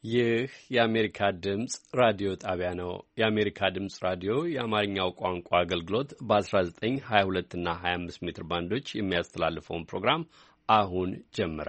ይህ የአሜሪካ ድምፅ ራዲዮ ጣቢያ ነው። የአሜሪካ ድምፅ ራዲዮ የአማርኛው ቋንቋ አገልግሎት በ1922 እና 25 ሜትር ባንዶች የሚያስተላልፈውን ፕሮግራም አሁን ጀመረ።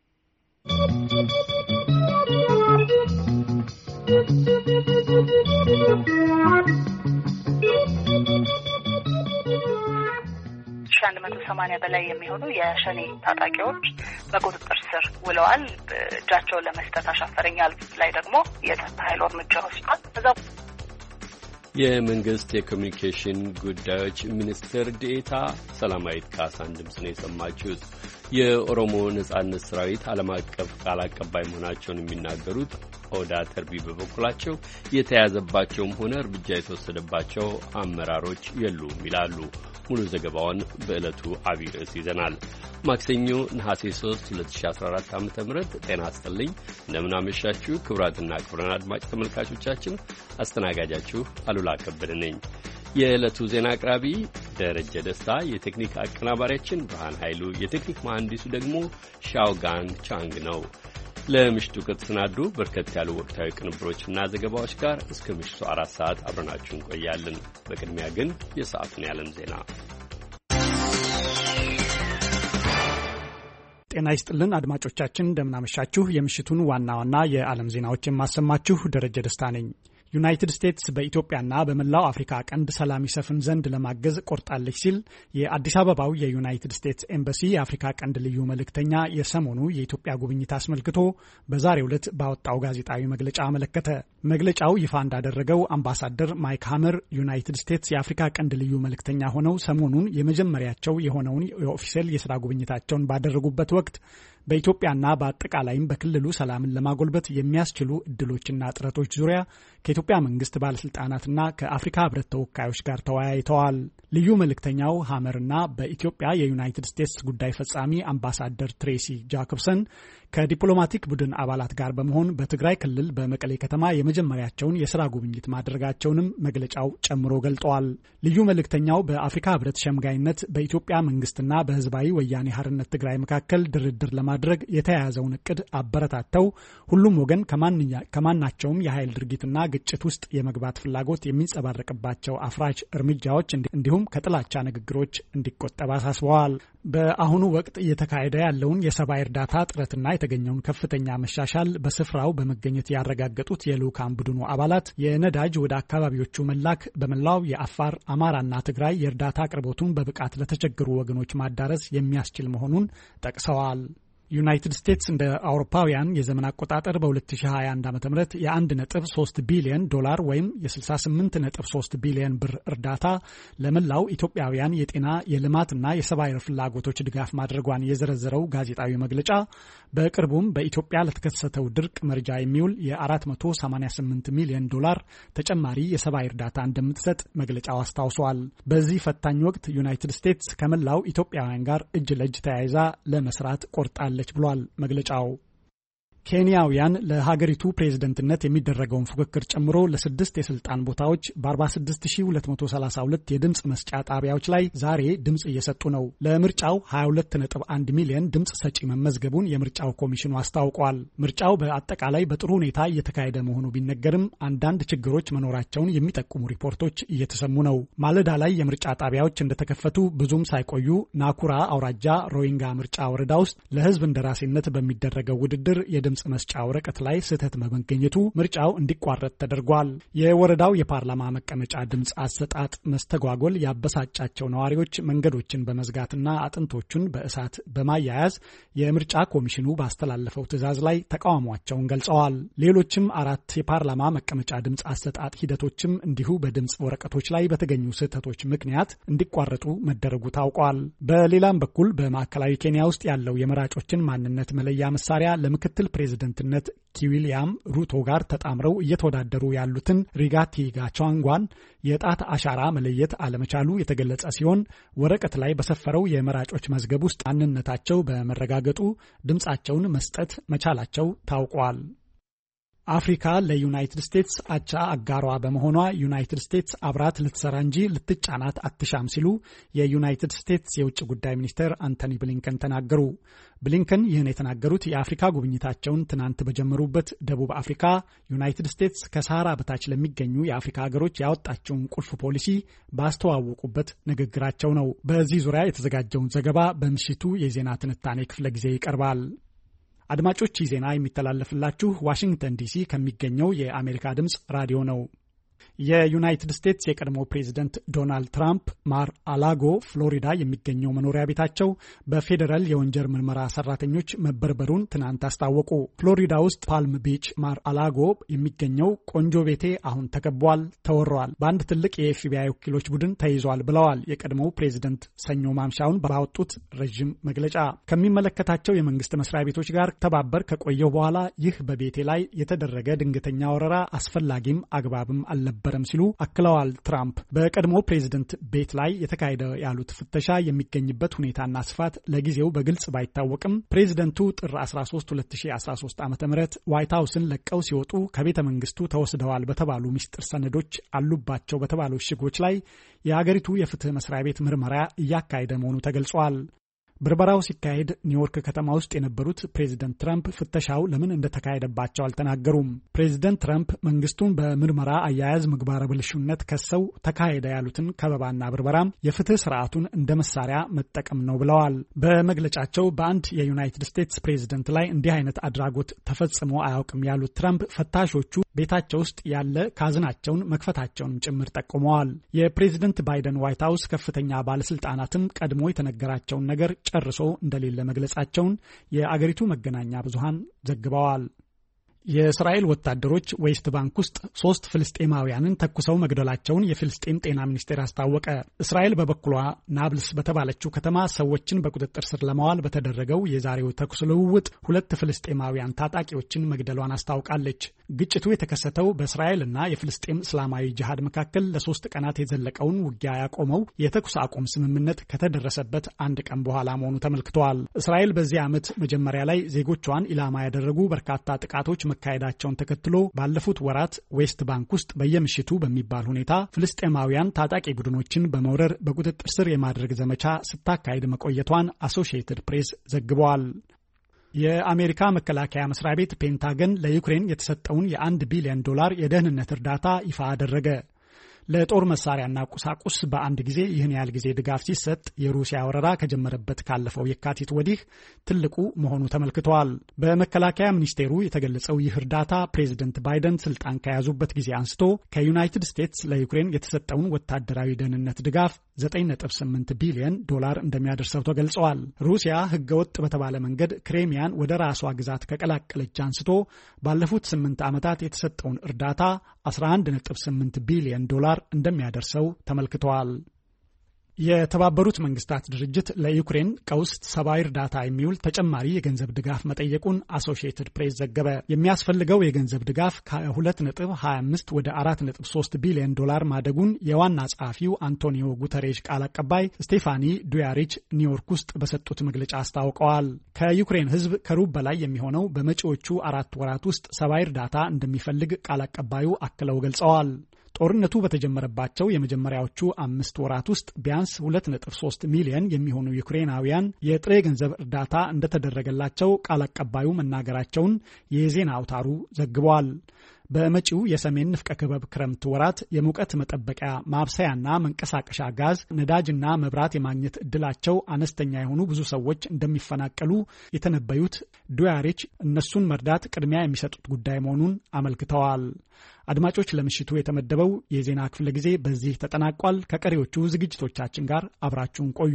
ከአንድ 180 በላይ የሚሆኑ የሸኔ ታጣቂዎች በቁጥጥር ስር ውለዋል። እጃቸውን ለመስጠት አሻፈረኝ ያሉት ላይ ደግሞ የጸጥታ ኃይሉ እርምጃ ወስዷል። እዛው የመንግስት የኮሚኒኬሽን ጉዳዮች ሚኒስትር ዴኤታ ሰላማዊት ካሳን ድምፅ ነው የሰማችሁት። የኦሮሞ ነጻነት ሰራዊት ዓለም አቀፍ ቃል አቀባይ መሆናቸውን የሚናገሩት ኦዳ ተርቢ በበኩላቸው የተያዘባቸውም ሆነ እርምጃ የተወሰደባቸው አመራሮች የሉም ይላሉ። ሙሉ ዘገባውን በዕለቱ አብይ ርዕስ ይዘናል። ማክሰኞ ነሐሴ 3 2014 ዓ.ም ጤና ይስጥልኝ። እንደምን አመሻችሁ ክቡራትና ክቡራን አድማጭ ተመልካቾቻችን። አስተናጋጃችሁ አሉላ ከበደ ነኝ። የዕለቱ ዜና አቅራቢ ደረጀ ደስታ፣ የቴክኒክ አቀናባሪያችን ብርሃን ኃይሉ፣ የቴክኒክ መሐንዲሱ ደግሞ ሻውጋን ቻንግ ነው። ለምሽቱ ከተሰናዱ በርከት ያሉ ወቅታዊ ቅንብሮችና ዘገባዎች ጋር እስከ ምሽቱ 4 ሰዓት አብረናችሁ እንቆያለን። በቅድሚያ ግን የሰዓቱን የዓለም ዜና። ጤና ይስጥልን አድማጮቻችን፣ እንደምናመሻችሁ። የምሽቱን ዋና ዋና የዓለም ዜናዎች የማሰማችሁ ደረጀ ደስታ ነኝ። ዩናይትድ ስቴትስ በኢትዮጵያና በመላው አፍሪካ ቀንድ ሰላም ይሰፍን ዘንድ ለማገዝ ቆርጣለች ሲል የአዲስ አበባው የዩናይትድ ስቴትስ ኤምባሲ የአፍሪካ ቀንድ ልዩ መልእክተኛ የሰሞኑ የኢትዮጵያ ጉብኝት አስመልክቶ በዛሬው ዕለት ባወጣው ጋዜጣዊ መግለጫ አመለከተ። መግለጫው ይፋ እንዳደረገው አምባሳደር ማይክ ሃመር ዩናይትድ ስቴትስ የአፍሪካ ቀንድ ልዩ መልእክተኛ ሆነው ሰሞኑን የመጀመሪያቸው የሆነውን የኦፊሴል የስራ ጉብኝታቸውን ባደረጉበት ወቅት በኢትዮጵያና በአጠቃላይም በክልሉ ሰላምን ለማጎልበት የሚያስችሉ እድሎችና ጥረቶች ዙሪያ ከኢትዮጵያ መንግስት ባለስልጣናትና ከአፍሪካ ህብረት ተወካዮች ጋር ተወያይተዋል። ልዩ መልእክተኛው ሃመርና በኢትዮጵያ የዩናይትድ ስቴትስ ጉዳይ ፈጻሚ አምባሳደር ትሬሲ ጃኮብሰን ከዲፕሎማቲክ ቡድን አባላት ጋር በመሆን በትግራይ ክልል በመቀሌ ከተማ የመጀመሪያቸውን የስራ ጉብኝት ማድረጋቸውንም መግለጫው ጨምሮ ገልጠዋል። ልዩ መልእክተኛው በአፍሪካ ህብረት ሸምጋይነት በኢትዮጵያ መንግስትና በህዝባዊ ወያኔ ሓርነት ትግራይ መካከል ድርድር ለማድረግ የተያያዘውን እቅድ አበረታተው ሁሉም ወገን ከማናቸውም የኃይል ድርጊትና ግጭት ውስጥ የመግባት ፍላጎት የሚንጸባረቅባቸው አፍራሽ እርምጃዎች እንዲሁም ከጥላቻ ንግግሮች እንዲቆጠብ አሳስበዋል። በአሁኑ ወቅት እየተካሄደ ያለውን የሰብአዊ እርዳታ ጥረትና የተገኘውን ከፍተኛ መሻሻል በስፍራው በመገኘት ያረጋገጡት የልዑካን ቡድኑ አባላት የነዳጅ ወደ አካባቢዎቹ መላክ በመላው የአፋር፣ አማራና ትግራይ የእርዳታ አቅርቦቱን በብቃት ለተቸገሩ ወገኖች ማዳረስ የሚያስችል መሆኑን ጠቅሰዋል። ዩናይትድ ስቴትስ እንደ አውሮፓውያን የዘመን አቆጣጠር በ2021 ዓ.ም የ1.3 ቢሊዮን ዶላር ወይም የ68.3 ቢሊዮን ብር እርዳታ ለመላው ኢትዮጵያውያን የጤና የልማትና የሰብአዊ ፍላጎቶች ድጋፍ ማድረጓን የዘረዘረው ጋዜጣዊ መግለጫ በቅርቡም በኢትዮጵያ ለተከሰተው ድርቅ መርጃ የሚውል የ488 ሚሊዮን ዶላር ተጨማሪ የሰብአዊ እርዳታ እንደምትሰጥ መግለጫው አስታውሷል። በዚህ ፈታኝ ወቅት ዩናይትድ ስቴትስ ከመላው ኢትዮጵያውያን ጋር እጅ ለእጅ ተያይዛ ለመስራት ቆርጣለች ብሏል መግለጫው። ኬንያውያን ለሀገሪቱ ፕሬዝደንትነት የሚደረገውን ፉክክር ጨምሮ ለ6 የስልጣን ቦታዎች በ46232 የድምፅ መስጫ ጣቢያዎች ላይ ዛሬ ድምፅ እየሰጡ ነው። ለምርጫው 22.1 ሚሊዮን ድምፅ ሰጪ መመዝገቡን የምርጫው ኮሚሽኑ አስታውቋል። ምርጫው በአጠቃላይ በጥሩ ሁኔታ እየተካሄደ መሆኑ ቢነገርም አንዳንድ ችግሮች መኖራቸውን የሚጠቁሙ ሪፖርቶች እየተሰሙ ነው። ማለዳ ላይ የምርጫ ጣቢያዎች እንደተከፈቱ ብዙም ሳይቆዩ ናኩራ አውራጃ ሮይንጋ ምርጫ ወረዳ ውስጥ ለህዝብ እንደራሴነት በሚደረገው ውድድር የድምፅ መስጫ ወረቀት ላይ ስህተት በመገኘቱ ምርጫው እንዲቋረጥ ተደርጓል። የወረዳው የፓርላማ መቀመጫ ድምፅ አሰጣጥ መስተጓጎል ያበሳጫቸው ነዋሪዎች መንገዶችን በመዝጋትና አጥንቶቹን በእሳት በማያያዝ የምርጫ ኮሚሽኑ ባስተላለፈው ትዕዛዝ ላይ ተቃውሟቸውን ገልጸዋል። ሌሎችም 4 የፓርላማ መቀመጫ ድምፅ አሰጣጥ ሂደቶችም እንዲሁ በድምፅ ወረቀቶች ላይ በተገኙ ስህተቶች ምክንያት እንዲቋረጡ መደረጉ ታውቋል። በሌላም በኩል በማዕከላዊ ኬንያ ውስጥ ያለው የመራጮችን ማንነት መለያ መሳሪያ ለምክትል ፕሬዝደንትነት ከዊሊያም ሩቶ ጋር ተጣምረው እየተወዳደሩ ያሉትን ሪጋቲ ጋቻንጓን የጣት አሻራ መለየት አለመቻሉ የተገለጸ ሲሆን ወረቀት ላይ በሰፈረው የመራጮች መዝገብ ውስጥ ማንነታቸው በመረጋገጡ ድምጻቸውን መስጠት መቻላቸው ታውቋል። አፍሪካ ለዩናይትድ ስቴትስ አቻ አጋሯ በመሆኗ ዩናይትድ ስቴትስ አብራት ልትሰራ እንጂ ልትጫናት አትሻም ሲሉ የዩናይትድ ስቴትስ የውጭ ጉዳይ ሚኒስትር አንቶኒ ብሊንከን ተናገሩ። ብሊንከን ይህን የተናገሩት የአፍሪካ ጉብኝታቸውን ትናንት በጀመሩበት ደቡብ አፍሪካ ዩናይትድ ስቴትስ ከሳህራ በታች ለሚገኙ የአፍሪካ ሀገሮች ያወጣቸውን ቁልፍ ፖሊሲ ባስተዋወቁበት ንግግራቸው ነው። በዚህ ዙሪያ የተዘጋጀውን ዘገባ በምሽቱ የዜና ትንታኔ ክፍለ ጊዜ ይቀርባል። አድማጮች ይህ ዜና የሚተላለፍላችሁ ዋሽንግተን ዲሲ ከሚገኘው የአሜሪካ ድምፅ ራዲዮ ነው። የዩናይትድ ስቴትስ የቀድሞ ፕሬዝደንት ዶናልድ ትራምፕ ማር አላጎ ፍሎሪዳ የሚገኘው መኖሪያ ቤታቸው በፌዴራል የወንጀል ምርመራ ሰራተኞች መበርበሩን ትናንት አስታወቁ። ፍሎሪዳ ውስጥ ፓልም ቢች ማር አላጎ የሚገኘው ቆንጆ ቤቴ አሁን ተከቧል፣ ተወሯል፣ በአንድ ትልቅ የኤፍቢአይ ወኪሎች ቡድን ተይዟል ብለዋል የቀድሞው ፕሬዝደንት ሰኞ ማምሻውን ባወጡት ረዥም መግለጫ። ከሚመለከታቸው የመንግስት መስሪያ ቤቶች ጋር ተባበር ከቆየው በኋላ ይህ በቤቴ ላይ የተደረገ ድንገተኛ ወረራ አስፈላጊም አግባብም አልነበረም ሲሉ አክለዋል። ትራምፕ በቀድሞ ፕሬዝደንት ቤት ላይ የተካሄደ ያሉት ፍተሻ የሚገኝበት ሁኔታና ስፋት ለጊዜው በግልጽ ባይታወቅም ፕሬዝደንቱ ጥር 13 2013 ዓ.ም ዋይት ሃውስን ለቀው ሲወጡ ከቤተ መንግስቱ ተወስደዋል በተባሉ ሚስጥር ሰነዶች አሉባቸው በተባሉ እሽጎች ላይ የአገሪቱ የፍትህ መስሪያ ቤት ምርመራ እያካሄደ መሆኑ ተገልጿል። ብርበራው ሲካሄድ ኒውዮርክ ከተማ ውስጥ የነበሩት ፕሬዝደንት ትራምፕ ፍተሻው ለምን እንደተካሄደባቸው አልተናገሩም። ፕሬዝደንት ትራምፕ መንግስቱን በምርመራ አያያዝ ምግባረ ብልሹነት ከሰው ተካሄደ ያሉትን ከበባና ብርበራም የፍትህ ስርዓቱን እንደ መሳሪያ መጠቀም ነው ብለዋል። በመግለጫቸው በአንድ የዩናይትድ ስቴትስ ፕሬዝደንት ላይ እንዲህ አይነት አድራጎት ተፈጽሞ አያውቅም ያሉት ትራምፕ ፈታሾቹ ቤታቸው ውስጥ ያለ ካዝናቸውን መክፈታቸውንም ጭምር ጠቁመዋል። የፕሬዝደንት ባይደን ዋይት ሃውስ ከፍተኛ ባለስልጣናትም ቀድሞ የተነገራቸውን ነገር ጨርሶ እንደሌለ መግለጻቸውን የአገሪቱ መገናኛ ብዙሃን ዘግበዋል። የእስራኤል ወታደሮች ዌስት ባንክ ውስጥ 3 ፍልስጤማውያንን ተኩሰው መግደላቸውን የፍልስጤም ጤና ሚኒስቴር አስታወቀ። እስራኤል በበኩሏ ናብልስ በተባለችው ከተማ ሰዎችን በቁጥጥር ስር ለማዋል በተደረገው የዛሬው ተኩስ ልውውጥ 2 ፍልስጤማውያን ታጣቂዎችን መግደሏን አስታውቃለች። ግጭቱ የተከሰተው በእስራኤልና የፍልስጤም እስላማዊ ጂሃድ መካከል ለ3 ቀናት የዘለቀውን ውጊያ ያቆመው የተኩስ አቁም ስምምነት ከተደረሰበት አንድ ቀን በኋላ መሆኑ ተመልክቷል። እስራኤል በዚህ ዓመት መጀመሪያ ላይ ዜጎቿን ኢላማ ያደረጉ በርካታ ጥቃቶች መካሄዳቸውን ተከትሎ ባለፉት ወራት ዌስት ባንክ ውስጥ በየምሽቱ በሚባል ሁኔታ ፍልስጤማውያን ታጣቂ ቡድኖችን በመውረር በቁጥጥር ስር የማድረግ ዘመቻ ስታካሄድ መቆየቷን አሶሺየትድ ፕሬስ ዘግበዋል። የአሜሪካ መከላከያ መስሪያ ቤት ፔንታገን ለዩክሬን የተሰጠውን የ$1 ቢሊዮን የደህንነት እርዳታ ይፋ አደረገ። ለጦር መሳሪያና ቁሳቁስ በአንድ ጊዜ ይህን ያህል ጊዜ ድጋፍ ሲሰጥ የሩሲያ ወረራ ከጀመረበት ካለፈው የካቲት ወዲህ ትልቁ መሆኑ ተመልክተዋል። በመከላከያ ሚኒስቴሩ የተገለጸው ይህ እርዳታ ፕሬዝደንት ባይደን ስልጣን ከያዙበት ጊዜ አንስቶ ከዩናይትድ ስቴትስ ለዩክሬን የተሰጠውን ወታደራዊ ደህንነት ድጋፍ $9.8 ቢሊዮን እንደሚያደርሰው ተገልጸዋል። ሩሲያ ህገወጥ በተባለ መንገድ ክሬሚያን ወደ ራሷ ግዛት ከቀላቀለች አንስቶ ባለፉት 8 ዓመታት የተሰጠውን እርዳታ $11.8 ቢሊዮን እንደሚያደርሰው ተመልክተዋል። የተባበሩት መንግስታት ድርጅት ለዩክሬን ቀውስ ሰብአዊ እርዳታ የሚውል ተጨማሪ የገንዘብ ድጋፍ መጠየቁን አሶሺየትድ ፕሬስ ዘገበ። የሚያስፈልገው የገንዘብ ድጋፍ ከ2.25 ወደ $4.3 ቢሊዮን ማደጉን የዋና ጸሐፊው አንቶኒዮ ጉተሬሽ ቃል አቀባይ ስቴፋኒ ዱያሪች ኒውዮርክ ውስጥ በሰጡት መግለጫ አስታውቀዋል። ከዩክሬን ህዝብ ከሩብ በላይ የሚሆነው በመጪዎቹ 4 ወራት ውስጥ ሰብአዊ እርዳታ እንደሚፈልግ ቃል አቀባዩ አክለው ገልጸዋል። ጦርነቱ በተጀመረባቸው የመጀመሪያዎቹ 5 ወራት ውስጥ ቢያንስ 2.3 ሚሊዮን የሚሆኑ ዩክሬናውያን የጥሬ ገንዘብ እርዳታ እንደተደረገላቸው ቃል አቀባዩ መናገራቸውን የዜና አውታሩ ዘግቧል። በመጪው የሰሜን ንፍቀ ክበብ ክረምት ወራት የሙቀት መጠበቂያ ማብሰያና መንቀሳቀሻ ጋዝ፣ ነዳጅና መብራት የማግኘት እድላቸው አነስተኛ የሆኑ ብዙ ሰዎች እንደሚፈናቀሉ የተነበዩት ዱያሪች እነሱን መርዳት ቅድሚያ የሚሰጡት ጉዳይ መሆኑን አመልክተዋል። አድማጮች፣ ለምሽቱ የተመደበው የዜና ክፍለ ጊዜ በዚህ ተጠናቋል። ከቀሪዎቹ ዝግጅቶቻችን ጋር አብራችሁን ቆዩ።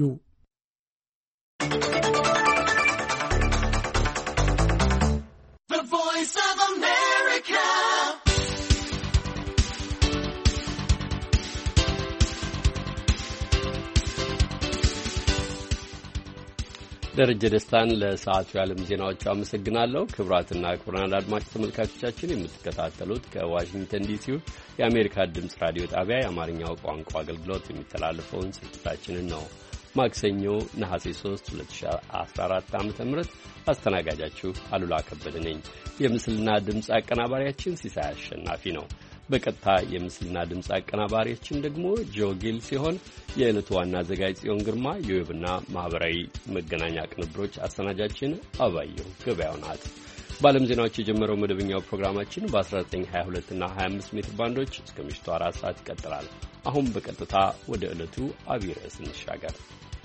ደረጀ ደስታን ለሰዓቱ የዓለም ዜናዎች አመሰግናለሁ። ክቡራትና ክቡራን አድማጭ ተመልካቾቻችን የምትከታተሉት ከዋሽንግተን ዲሲው የአሜሪካ ድምፅ ራዲዮ ጣቢያ የአማርኛው ቋንቋ አገልግሎት የሚተላለፈውን ስርጭታችንን ነው። ማክሰኞ ነሐሴ 3 2014 ዓ.ም አስተናጋጃችሁ አሉላ ከበደ ነኝ። የምስልና ድምፅ አቀናባሪያችን ሲሳይ አሸናፊ ነው። በቀጥታ የምስልና ድምፅ አቀናባሪያችን ደግሞ ጆጊል ሲሆን የዕለቱ ዋና አዘጋጅ ጽዮን ግርማ፣ የዌብና ማህበራዊ መገናኛ ቅንብሮች አሰናጃችን አባየሁ ገበያው ናት። በዓለም ዜናዎች የጀመረው መደበኛው ፕሮግራማችን በ1922 እና 25 ሜትር ባንዶች እስከ ምሽቱ 4 ሰዓት ይቀጥላል። አሁን በቀጥታ ወደ ዕለቱ አብይ ርዕስ እንሻገር።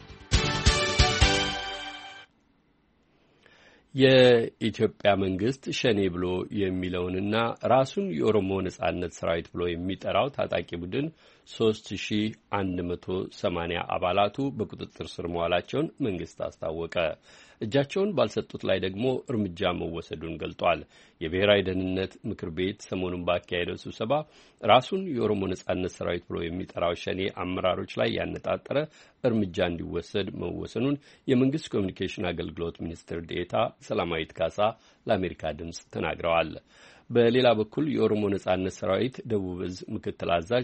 የኢትዮጵያ መንግስት ሸኔ ብሎ የሚለውንና ራሱን የኦሮሞ ነጻነት ሰራዊት ብሎ የሚጠራው ታጣቂ ቡድን 3180 አባላቱ በቁጥጥር ስር መዋላቸውን መንግስት አስታወቀ። እጃቸውን ባልሰጡት ላይ ደግሞ እርምጃ መወሰዱን ገልጧል። የብሔራዊ ደህንነት ምክር ቤት ሰሞኑን ባካሄደው ስብሰባ ራሱን የኦሮሞ ነጻነት ሰራዊት ብሎ የሚጠራው ሸኔ አመራሮች ላይ ያነጣጠረ እርምጃ እንዲወሰድ መወሰኑን የመንግስት ኮሚኒኬሽን አገልግሎት ሚኒስትር ዴኤታ ሰላማዊት ካሳ ለአሜሪካ ድምፅ ተናግረዋል። በሌላ በኩል የኦሮሞ ነጻነት ሰራዊት ደቡብ እዝ ምክትል አዛዥ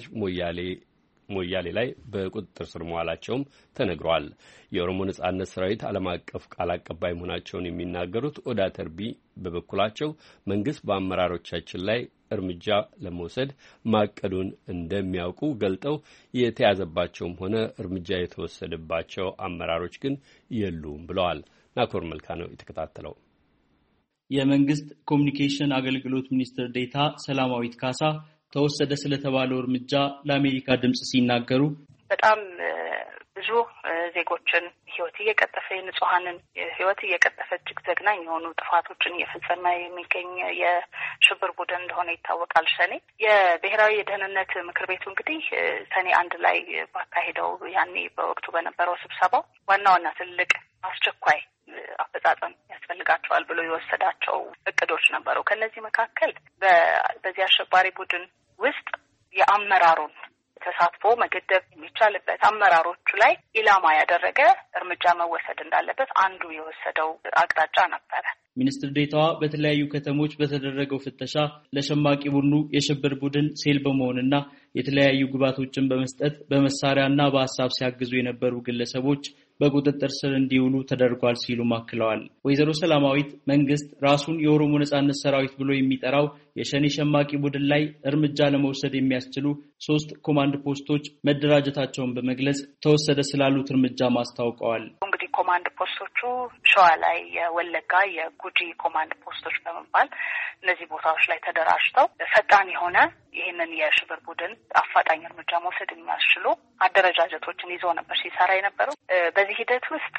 ሞያሌ ላይ በቁጥጥር ስር መዋላቸውም ተነግሯል። የኦሮሞ ነጻነት ሰራዊት ዓለም አቀፍ ቃል አቀባይ መሆናቸውን የሚናገሩት ኦዳ ተርቢ በበኩላቸው መንግስት በአመራሮቻችን ላይ እርምጃ ለመውሰድ ማቀዱን እንደሚያውቁ ገልጠው የተያዘባቸውም ሆነ እርምጃ የተወሰደባቸው አመራሮች ግን የሉም ብለዋል። ናኮር መልካ ነው የተከታተለው። የመንግስት ኮሚኒኬሽን አገልግሎት ሚኒስትር ዴኤታ ሰላማዊት ካሳ ተወሰደ ስለተባለው እርምጃ ለአሜሪካ ድምጽ ሲናገሩ በጣም ብዙ ዜጎችን ህይወት እየቀጠፈ የንጹሃንን ህይወት እየቀጠፈ እጅግ ዘግናኝ የሆኑ ጥፋቶችን እየፈጸመ የሚገኝ የሽብር ቡድን እንደሆነ ይታወቃል። ሸኔ የብሔራዊ የደህንነት ምክር ቤቱ እንግዲህ ሰኔ 1 ላይ ባካሄደው ያኔ በወቅቱ በነበረው ስብሰባው ዋና ትልቅ አስቸኳይ አፈጻጸም ያስፈልጋቸዋል ብሎ የወሰዳቸው እቅዶች ነበሩ። ከነዚህ መካከል በዚህ አሸባሪ ቡድን ውስጥ የአመራሩን ተሳትፎ መገደብ የሚቻልበት አመራሮቹ ላይ ኢላማ ያደረገ እርምጃ መወሰድ እንዳለበት አንዱ የወሰደው አቅጣጫ ነበረ። ሚኒስትር ዴኤታዋ በተለያዩ ከተሞች በተደረገው ፍተሻ ለሸማቂ ቡድኑ የሽብር ቡድን ሴል በመሆንና የተለያዩ ግብዓቶችን በመስጠት በመሳሪያና በሀሳብ ሲያግዙ የነበሩ ግለሰቦች በቁጥጥር ስር እንዲውሉ ተደርጓል ሲሉ ማክለዋል። ወይዘሮ ሰላማዊት መንግስት ራሱን የኦሮሞ ነጻነት ሰራዊት ብሎ የሚጠራው የሸኔ ሸማቂ ቡድን ላይ እርምጃ ለመውሰድ የሚያስችሉ 3 ኮማንድ ፖስቶች መደራጀታቸውን በመግለጽ ተወሰደ ስላሉት እርምጃ ማስታወቀዋል። እንግዲህ ኮማንድ ፖስቶቹ ሸዋ ላይ የወለጋ የጉጂ ኮማንድ ፖስቶች በመባል እነዚህ ቦታዎች ላይ ተደራጅተው ፈጣን የሆነ ይህንን የሽብር ቡድን አፋጣኝ እርምጃ መውሰድ የሚያስችሉ አደረጃጀቶችን ይዞ ነበር ሲሰራ የነበረው። በዚህ ሂደት ውስጥ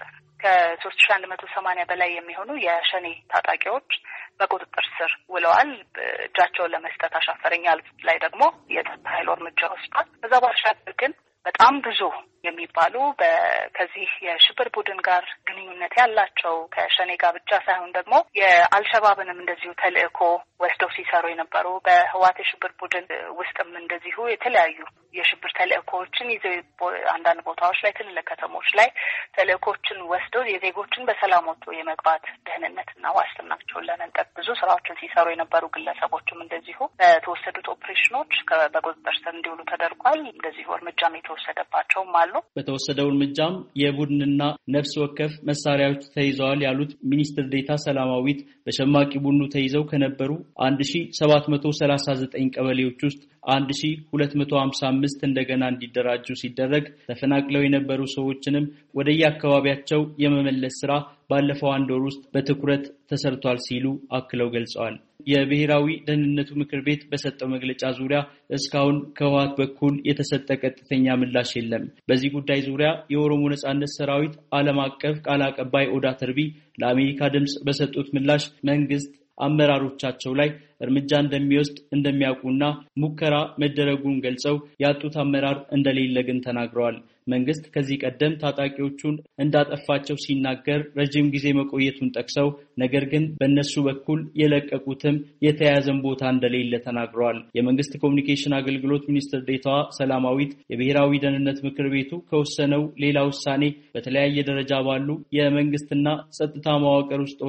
ከ3180 በላይ የሚሆኑ የሸኔ ታጣቂዎች በቁጥጥር ስር ውለዋል። እጃቸውን ለመስጠት አሻፈረኝ ያሉት ላይ ደግሞ የጸጥታ ኃይሉ እርምጃ ወስዷል። ከዛ ባሻገር ግን በጣም ብዙ የሚባሉ ከዚህ የሽብር ቡድን ጋር ግንኙነት ያላቸው ከሸኔ ጋር ብቻ ሳይሆን ደግሞ የአልሸባብንም እንደዚሁ ተልእኮ ወስደው ሲሰሩ የነበሩ በህዋት የሽብር ቡድን ውስጥም እንደዚሁ የተለያዩ የሽብር ተልእኮዎችን ይዘው አንዳንድ ቦታዎች ላይ ትልልቅ ከተሞች ላይ ተልእኮችን ወስደው የዜጎችን በሰላም ወጥቶ የመግባት ደህንነትና ዋስትናቸውን ለመንጠቅ ብዙ ስራዎችን ሲሰሩ የነበሩ ግለሰቦችም እንደዚሁ በተወሰዱት ኦፕሬሽኖች በቁጥጥር ስር እንዲውሉ ተደርጓል። እንደዚሁ እርምጃም የተወሰደባቸውም አሉ። በተወሰደው እርምጃም የቡድንና ነፍስ ወከፍ መሳሪያዎች ተይዘዋል ያሉት ሚኒስትር ዴኤታ ሰላማዊት በሸማቂ ቡድኑ ተይዘው ከነበሩ 1739 ቀበሌዎች ውስጥ 1255 እንደገና እንዲደራጁ ሲደረግ ተፈናቅለው የነበሩ ሰዎችንም ወደየአካባቢያቸው የመመለስ ስራ ባለፈው 1 ወር ውስጥ በትኩረት ተሰርቷል ሲሉ አክለው ገልጸዋል። የብሔራዊ ደህንነቱ ምክር ቤት በሰጠው መግለጫ ዙሪያ እስካሁን ከህወሓት በኩል የተሰጠ ቀጥተኛ ምላሽ የለም። በዚህ ጉዳይ ዙሪያ የኦሮሞ ነጻነት ሰራዊት ዓለም አቀፍ ቃል አቀባይ ኦዳ ተርቢ ለአሜሪካ ድምጽ በሰጡት ምላሽ መንግስት አመራሮቻቸው ላይ እርምጃ እንደሚወስድ እንደሚያውቁና ሙከራ መደረጉን ገልጸው ያጡት አመራር እንደሌለ ግን ተናግረዋል። መንግስት ከዚህ ቀደም ታጣቂዎቹን እንዳጠፋቸው ሲናገር ረጅም ጊዜ መቆየቱን ጠቅሰው ነገር ግን በእነሱ በኩል የለቀቁትም የተያዘን ቦታ እንደሌለ ተናግረዋል። የመንግስት ኮሚኒኬሽን አገልግሎት ሚኒስትር ዴኤታዋ ሰላማዊት የብሔራዊ ደህንነት ምክር ቤቱ ከወሰነው ሌላ ውሳኔ በተለያየ ደረጃ ባሉ የመንግስትና ጸጥታ መዋቅር ውስጥ ሆነው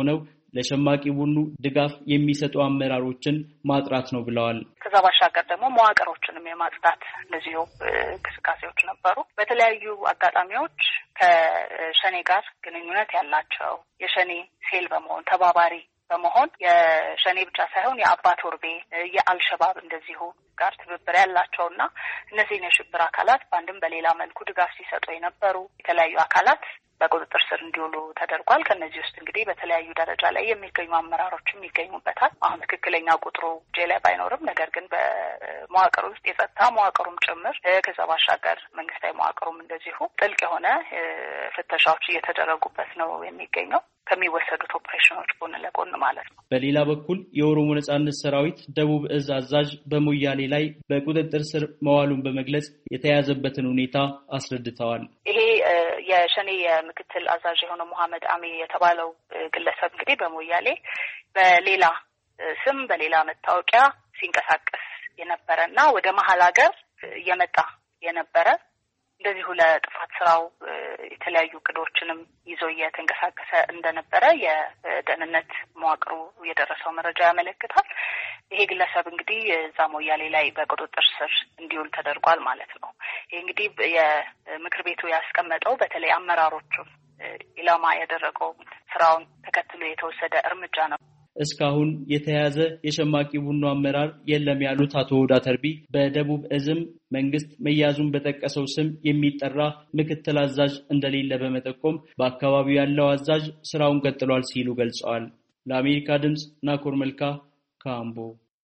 ለሸማቂ ቡድኑ ድጋፍ የሚሰጡ አመራሮችን ማጥራት ነው ብለዋል። ከዛ ባሻገር ደግሞ መዋቅሮችንም የማጽዳት እንደዚሁ እንቅስቃሴዎች ነበሩ። በተለያዩ አጋጣሚዎች ከሸኔ ጋር ግንኙነት ያላቸው የሸኔ ሴል በመሆን ተባባሪ በመሆን የሸኔ ብቻ ሳይሆን የአባት ወርቤ የአልሸባብ እንደዚሁ ጋር ትብብር ያላቸውና እነዚህን የሽብር አካላት በአንድም በሌላ መልኩ ድጋፍ ሲሰጡ የነበሩ የተለያዩ አካላት በቁጥጥር ስር እንዲውሉ ተደርጓል። ከነዚህ ውስጥ እንግዲህ በተለያዩ ደረጃ ላይ የሚገኙ አመራሮችም ይገኙበታል። አሁን ትክክለኛ ቁጥሩ እጄ ላይ ባይኖርም ነገር ግን በመዋቅር ውስጥ የጸጥታ መዋቅሩም ጭምር ከዛ ባሻገር መንግስታዊ መዋቅሩም እንደዚሁ ጥልቅ የሆነ ፍተሻዎች እየተደረጉበት ነው የሚገኘው ከሚወሰዱት ኦፕሬሽኖች ጎን ለጎን ማለት ነው። በሌላ በኩል የኦሮሞ ነጻነት ሰራዊት ደቡብ እዝ አዛዥ በሞያሌ ላይ በቁጥጥር ስር መዋሉን በመግለጽ የተያዘበትን ሁኔታ አስረድተዋል። ይሄ የሸኔ የምክትል አዛዥ የሆነው መሐመድ አሚ የተባለው ግለሰብ እንግዲህ በሞያሌ በሌላ ስም በሌላ መታወቂያ ሲንቀሳቀስ የነበረና ወደ መሀል ሀገር እየመጣ የነበረ እንደዚሁ ለጥፋት ስራው የተለያዩ እቅዶችንም ይዞ እየተንቀሳቀሰ እንደነበረ የደህንነት መዋቅሩ የደረሰው መረጃ ያመለክታል። ይሄ ግለሰብ እንግዲህ እዛ ሞያሌ ላይ በቁጥጥር ስር እንዲውል ተደርጓል ማለት ነው። ይሄ እንግዲህ የምክር ቤቱ ያስቀመጠው በተለይ አመራሮቹን ኢላማ ያደረገው ስራውን ተከትሎ የተወሰደ እርምጃ ነው። እስካሁን የተያዘ የሸማቂ ቡድኑ አመራር የለም ያሉት አቶ ወዳ ተርቢ በደቡብ እዝም መንግስት መያዙን በጠቀሰው ስም የሚጠራ ምክትል አዛዥ እንደሌለ በመጠቆም በአካባቢው ያለው አዛዥ ስራውን ቀጥሏል ሲሉ ገልጸዋል። ለአሜሪካ ድምጽ ናኮር መልካ ካምቦ።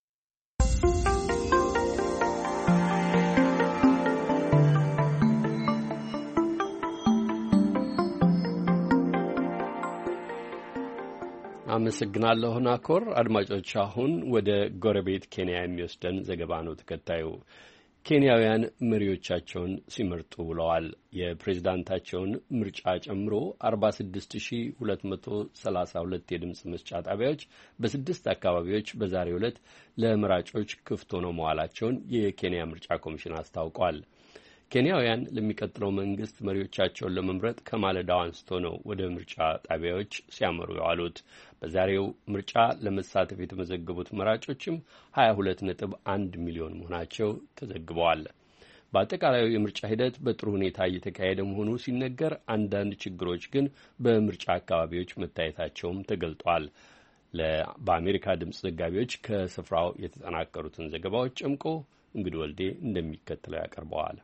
አመሰግናለሁ ናኮር። አድማጮች አሁን ወደ ጎረቤት ኬንያ የሚወስደን ዘገባ ነው ተከታዩ። ኬንያውያን መሪዎቻቸውን ሲመርጡ ውለዋል። የፕሬዝዳንታቸውን ምርጫ ጨምሮ 46232 የድምጽ መስጫ ጣቢያዎች በ6 አካባቢዎች በዛሬው ዕለት ለመራጮች ክፍት ሆነው መዋላቸውን የኬንያ ምርጫ ኮሚሽን አስታውቋል። ኬንያውያን ለሚቀጥለው መንግስት መሪዎቻቸውን ለመምረጥ ከማለዳው አንስቶ ነው ወደ ምርጫ ጣቢያዎች ሲያመሩ የዋሉት። በዛሬው ምርጫ ለመሳተፍ የተመዘገቡት መራጮችም 22.1 ሚሊዮን መሆናቸው ተዘግበዋል። በአጠቃላዩ የምርጫ ሂደት በጥሩ ሁኔታ እየተካሄደ መሆኑ ሲነገር፣ አንዳንድ ችግሮች ግን በምርጫ አካባቢዎች መታየታቸውም ተገልጧል። በአሜሪካ ድምፅ ዘጋቢዎች ከስፍራው የተጠናቀሩትን ዘገባዎች ጨምቆ እንግዲህ ወልዴ እንደሚከተለው ያቀርበዋል።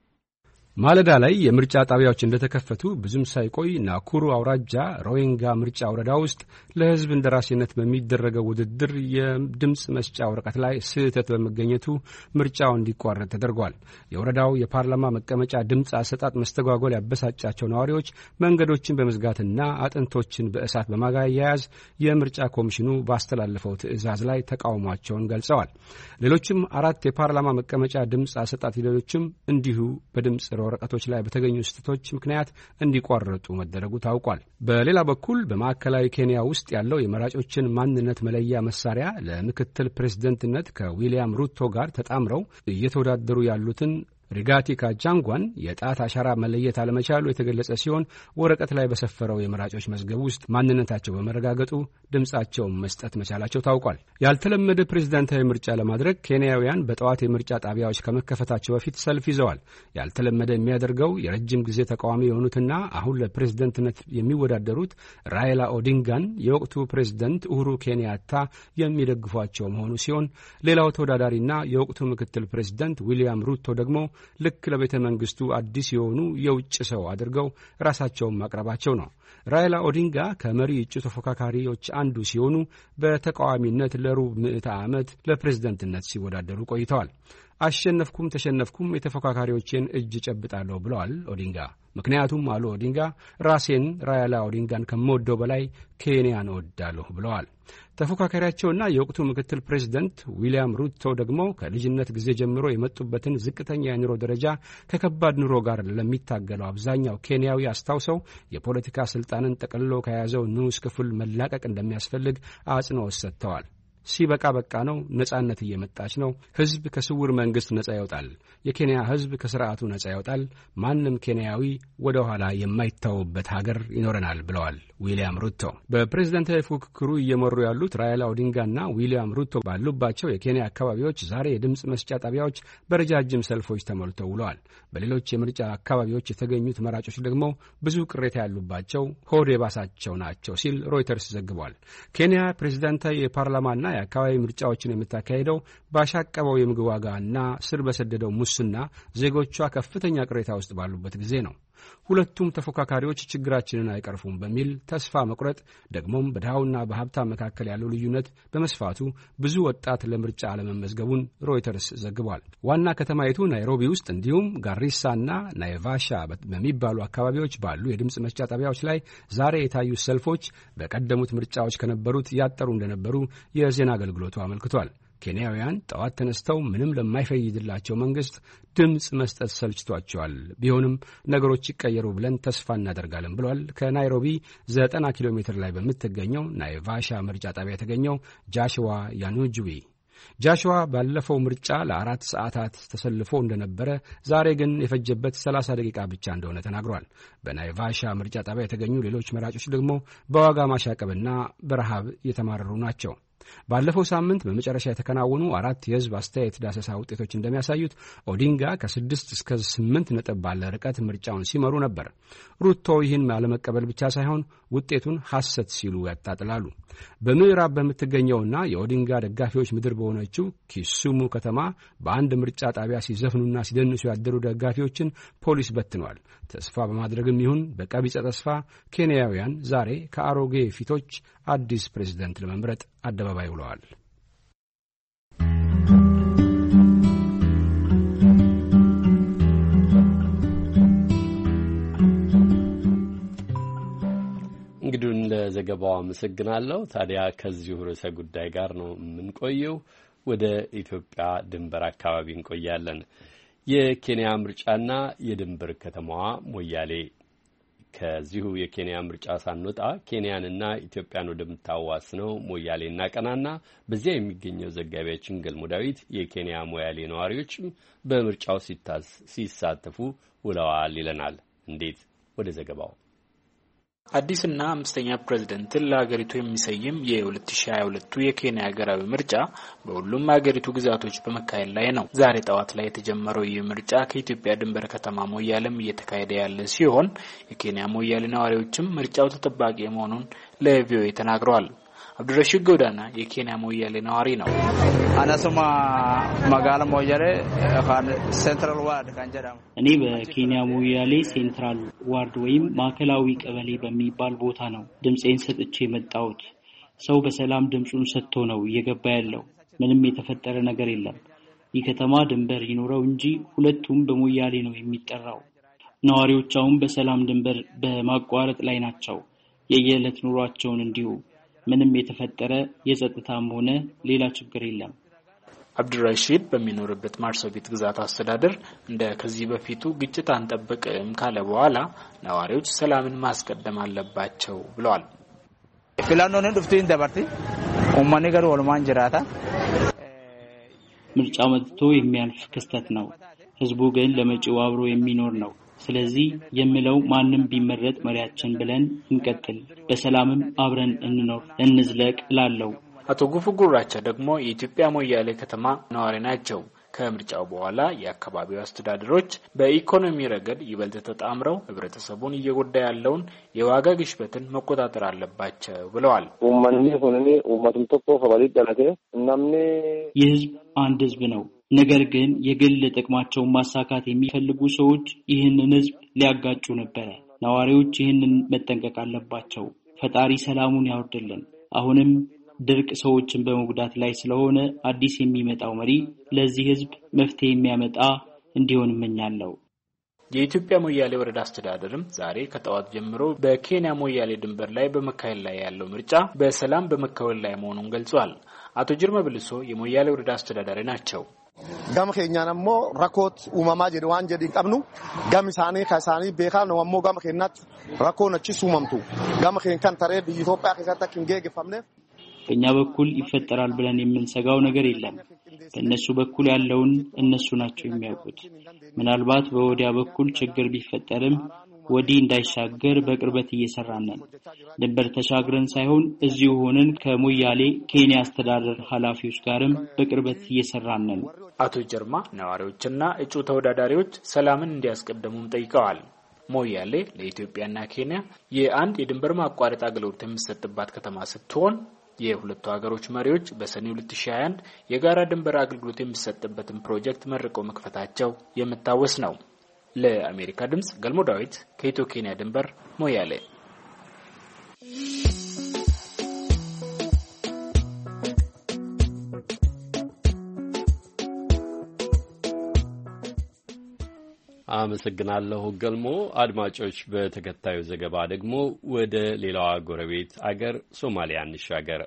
ማለዳ ላይ የምርጫ ጣቢያዎች እንደተከፈቱ ብዙም ሳይቆይ ናኩሩ አውራጃ ሮዌንጋ ምርጫ ወረዳ ውስጥ ለሕዝብ እንደራሴነት በሚደረገው ውድድር የድምፅ መስጫ ወረቀት ላይ ስህተት በመገኘቱ ምርጫው እንዲቋረጥ ተደርጓል። የወረዳው የፓርላማ መቀመጫ ድምፅ አሰጣጥ መስተጓጎል ያበሳጫቸው ነዋሪዎች መንገዶችን በመዝጋትና አጥንቶችን በእሳት በማያያዝ የምርጫ ኮሚሽኑ ባስተላለፈው ትዕዛዝ ላይ ተቃውሟቸውን ገልጸዋል። ሌሎችም 4 የፓርላማ መቀመጫ ድምፅ አሰጣጥ ሂደቶችም እንዲሁ በድምፅ ወረቀቶች ላይ በተገኙ ስህተቶች ምክንያት እንዲቋረጡ መደረጉ ታውቋል። በሌላ በኩል በማዕከላዊ ኬንያ ውስጥ ያለው የመራጮችን ማንነት መለያ መሳሪያ ለምክትል ፕሬዝደንትነት ከዊሊያም ሩቶ ጋር ተጣምረው እየተወዳደሩ ያሉትን ሪጋቲ ካጃንጓን የጣት አሻራ መለየት አለመቻሉ የተገለጸ ሲሆን ወረቀት ላይ በሰፈረው የመራጮች መዝገብ ውስጥ ማንነታቸው በመረጋገጡ ድምጻቸውን መስጠት መቻላቸው ታውቋል። ያልተለመደ ፕሬዝዳንታዊ ምርጫ ለማድረግ ኬንያውያን በጠዋት የምርጫ ጣቢያዎች ከመከፈታቸው በፊት ሰልፍ ይዘዋል። ያልተለመደ የሚያደርገው የረጅም ጊዜ ተቃዋሚ የሆኑትና አሁን ለፕሬዝደንትነት የሚወዳደሩት ራይላ ኦዲንጋን የወቅቱ ፕሬዝደንት ኡሁሩ ኬንያታ የሚደግፏቸው መሆኑ ሲሆን ሌላው ተወዳዳሪና የወቅቱ ምክትል ፕሬዝደንት ዊሊያም ሩቶ ደግሞ ልክ ለቤተ መንግስቱ አዲስ የሆኑ የውጭ ሰው አድርገው ራሳቸውን ማቅረባቸው ነው። ራይላ ኦዲንጋ ከመሪ እጩ ተፎካካሪዎች አንዱ ሲሆኑ በተቃዋሚነት ለሩብ ምዕተ ዓመት ለፕሬዝደንትነት ሲወዳደሩ ቆይተዋል። አሸነፍኩም ተሸነፍኩም የተፎካካሪዎችን እጅ ጨብጣለሁ ብለዋል ኦዲንጋ። ምክንያቱም አሉ ኦዲንጋ ራሴን ራይላ ኦዲንጋን ከምወደው በላይ ኬንያን እወዳለሁ ብለዋል። ተፎካካሪያቸውና የወቅቱ ምክትል ፕሬዝደንት ዊሊያም ሩቶ ደግሞ ከልጅነት ጊዜ ጀምሮ የመጡበትን ዝቅተኛ የኑሮ ደረጃ ከከባድ ኑሮ ጋር ለሚታገለው አብዛኛው ኬንያዊ አስታውሰው የፖለቲካ ስልጣንን ጠቅልሎ ከያዘው ንዑስ ክፍል መላቀቅ እንደሚያስፈልግ አጽንኦት ሰጥተዋል። ሲበቃ በቃ ነው። ነጻነት እየመጣች ነው። ህዝብ ከስውር መንግስት ነጻ ይወጣል። የኬንያ ህዝብ ከስርዓቱ ነጻ ይወጣል። ማንም ኬንያዊ ወደ ኋላ የማይታወበት ሀገር ይኖረናል ብለዋል ዊሊያም ሩቶ። በፕሬዝዳንታዊ ፉክክሩ እየመሩ ያሉት ራይላ ኦዲንጋና ዊሊያም ሩቶ ባሉባቸው የኬንያ አካባቢዎች ዛሬ የድምፅ መስጫ ጣቢያዎች በረጃጅም ሰልፎች ተሞልተው ውለዋል። በሌሎች የምርጫ አካባቢዎች የተገኙት መራጮች ደግሞ ብዙ ቅሬታ ያሉባቸው ሆድ የባሳቸው ናቸው ሲል ሮይተርስ ዘግቧል። ኬንያ ፕሬዝዳንታዊ የፓርላማና የአካባቢ ምርጫዎችን የምታካሄደው ባሻቀበው የምግብ ዋጋና ስር በሰደደው ሙስና ዜጎቿ ከፍተኛ ቅሬታ ውስጥ ባሉበት ጊዜ ነው። ሁለቱም ተፎካካሪዎች ችግራችንን አይቀርፉም በሚል ተስፋ መቁረጥ ደግሞም በድሃውና በሀብታም መካከል ያለው ልዩነት በመስፋቱ ብዙ ወጣት ለምርጫ አለመመዝገቡን ሮይተርስ ዘግቧል። ዋና ከተማይቱ ናይሮቢ ውስጥ እንዲሁም ጋሪሳና ናይቫሻ በሚባሉ አካባቢዎች ባሉ የድምፅ መስጫ ጣቢያዎች ላይ ዛሬ የታዩ ሰልፎች በቀደሙት ምርጫዎች ከነበሩት ያጠሩ እንደነበሩ የዜና አገልግሎቱ አመልክቷል። ኬንያውያን ጠዋት ተነስተው ምንም ለማይፈይድላቸው መንግስት ድምፅ መስጠት ሰልችቷቸዋል። ቢሆንም ነገሮች ይቀየሩ ብለን ተስፋ እናደርጋለን ብሏል። ከናይሮቢ 90 ኪሎ ሜትር ላይ በምትገኘው ናይቫሻ ምርጫ ጣቢያ የተገኘው ጃሽዋ ያኑጁዊ። ጃሽዋ ባለፈው ምርጫ ለ4 ሰዓታት ተሰልፎ እንደነበረ ዛሬ ግን የፈጀበት 30 ደቂቃ ብቻ እንደሆነ ተናግሯል። በናይቫሻ ምርጫ ጣቢያ የተገኙ ሌሎች መራጮች ደግሞ በዋጋ ማሻቀብና በረሃብ እየተማረሩ ናቸው። ባለፈው ሳምንት በመጨረሻ የተከናወኑ 4 የህዝብ አስተያየት ዳሰሳ ውጤቶች እንደሚያሳዩት ኦዲንጋ ከ6 እስከ 8 ነጥብ ባለ ርቀት ምርጫውን ሲመሩ ነበር። ሩቶ ይህን አለመቀበል ብቻ ሳይሆን ውጤቱን ሐሰት ሲሉ ያጣጥላሉ። በምዕራብ በምትገኘውና የኦዲንጋ ደጋፊዎች ምድር በሆነችው ኪሱሙ ከተማ በአንድ ምርጫ ጣቢያ ሲዘፍኑና ሲደንሱ ያደሩ ደጋፊዎችን ፖሊስ በትኗል። ተስፋ በማድረግም ይሁን በቀቢጸ ተስፋ ኬንያውያን ዛሬ ከአሮጌ ፊቶች አዲስ ፕሬዝዳንት ለመምረጥ አደባባይ ውለዋል። እንግዲህ ለዘገባው አመሰግናለሁ። ታዲያ ከዚሁ ርዕሰ ጉዳይ ጋር ነው የምንቆየው። ወደ ኢትዮጵያ ድንበር አካባቢ እንቆያለን። የኬንያ ምርጫና የድንበር ከተማዋ ሞያሌ። ከዚሁ የኬንያ ምርጫ ሳንወጣ ኬንያንና ኢትዮጵያን ወደምታዋስነው ሞያሌ እናቀናና በዚያ የሚገኘው ዘጋቢያችን ገልሞ ዳዊት የኬንያ ሞያሌ ነዋሪዎችም በምርጫው ሲሳተፉ ውለዋል ይለናል። እንዴት? ወደ ዘገባው። አዲስና አምስተኛ ፕሬዝዳንትን ለሀገሪቱ የሚሰይም የ2022 የኬንያ ሀገራዊ ምርጫ በሁሉም ሀገሪቱ ግዛቶች በመካሄድ ላይ ነው። ዛሬ ጠዋት ላይ የተጀመረው ይህ ምርጫ ከኢትዮጵያ ድንበር ከተማ ሞያሌም እየተካሄደ ያለ ሲሆን የኬንያ ሞያሌ ነዋሪዎችም ምርጫው ተጠባቂ መሆኑን ለቪኦኤ ተናግረዋል። አብዱረሺድ ጎዳና የኬንያ ሞያሌ ነዋሪ ነው። አናሱማ ማጋላ ሞያሌ ሴንትራል ዋርድ ካንጀራም እኔ በኬንያ ሞያሌ ሴንትራል ዋርድ ወይም ማዕከላዊ ቀበሌ በሚባል ቦታ ነው ድምጼን ሰጥቼ የመጣሁት። ሰው በሰላም ድምጹን ሰጥቶ ነው እየገባ ያለው። ምንም የተፈጠረ ነገር የለም። ይህ ከተማ ድንበር ይኖረው እንጂ ሁለቱም በሞያሌ ነው የሚጠራው። ነዋሪዎች አሁን በሰላም ድንበር በማቋረጥ ላይ ናቸው። የየዕለት ኑሯቸውን እንዲሁ ምንም የተፈጠረ የጸጥታም ሆነ ሌላ ችግር የለም። አብዱራሺድ በሚኖርበት ማርሰቢት ግዛት አስተዳደር እንደ ከዚህ በፊቱ ግጭት አንጠብቅም ካለ በኋላ ነዋሪዎች ሰላምን ማስቀደም አለባቸው ብለዋል። ፍላኖን ዱፍቲን ደባርቲ ኡማኒ ጋር ወልማን ጅራታ ምርጫ መጥቶ የሚያልፍ ክስተት ነው። ህዝቡ ግን ለመጪው አብሮ የሚኖር ነው። ስለዚህ የምለው ማንም ቢመረጥ መሪያችን ብለን እንቀጥል፣ በሰላምም አብረን እንኖር፣ እንዝለቅ ላለው። አቶ ጉፉ ጉራቻ ደግሞ የኢትዮጵያ ሞያሌ ከተማ ነዋሪ ናቸው። ከምርጫው በኋላ የአካባቢው አስተዳደሮች በኢኮኖሚ ረገድ ይበልጥ ተጣምረው ህብረተሰቡን እየጎዳ ያለውን የዋጋ ግሽበትን መቆጣጠር አለባቸው ብለዋል። የህዝብ አንድ ህዝብ ነው። ነገር ግን የግል ጥቅማቸውን ማሳካት የሚፈልጉ ሰዎች ይህንን ህዝብ ሊያጋጩ ነበር። ነዋሪዎች ይህንን መጠንቀቅ አለባቸው። ፈጣሪ ሰላሙን ያወርድልን። አሁንም ድርቅ ሰዎችን በመጉዳት ላይ ስለሆነ አዲስ የሚመጣው መሪ ለዚህ ህዝብ መፍትሄ የሚያመጣ እንዲሆን እመኛለሁ። የኢትዮጵያ ሞያሌ ወረዳ አስተዳደርም ዛሬ ከጠዋት ጀምሮ በኬንያ ሞያሌ ድንበር ላይ በመካሄድ ላይ ያለው ምርጫ በሰላም በመካሄድ ላይ መሆኑን ገልጿል። አቶ ጅርማ ብልሶ የሞያሌ ወረዳ አስተዳዳሪ ናቸው። ጋም ኬኛናሞ ራኮት ኡማማ ጀዲ ዋን ጀዲ ቀብኑ ጋም ሳኔ ካሳኒ ቤካ ነው አሞ ጋም ኬናት ራኮ ነቺ ሱማምቱ ጋም ኬን ካን ተሬ በኢትዮጵያ ከታታ ኪንጌ ገፋምነ በእኛ በኩል ይፈጠራል ብለን የምንሰጋው ነገር የለም። በእነሱ በኩል ያለውን እነሱ ናቸው የሚያውቁት። ምናልባት በወዲያ በኩል ችግር ቢፈጠርም ወዲህ እንዳይሻገር በቅርበት እየሰራን ነን። ድንበር ተሻግረን ሳይሆን እዚሁ ሆነን ከሞያሌ ኬንያ አስተዳደር ኃላፊዎች ጋርም በቅርበት እየሰራን ነን። አቶ ጀርማ ነዋሪዎችና እጩ ተወዳዳሪዎች ሰላምን እንዲያስቀድሙም ጠይቀዋል። ሞያሌ ለኢትዮጵያና ኬንያ የአንድ የድንበር ማቋረጥ አገልግሎት የሚሰጥባት ከተማ ስትሆን የሁለቱ ሀገሮች መሪዎች በሰኔ 2021 የጋራ ድንበር አገልግሎት የሚሰጥበትን ፕሮጀክት መርቀው መክፈታቸው የሚታወስ ነው። ለአሜሪካ ድምጽ ገልሞ ዳዊት ከኢትዮ ኬንያ ድንበር ሞያሌ። አመሰግናለሁ ገልሞ። አድማጮች በተከታዩ ዘገባ ደግሞ ወደ ሌላዋ ጎረቤት አገር ሶማሊያ እንሻገር።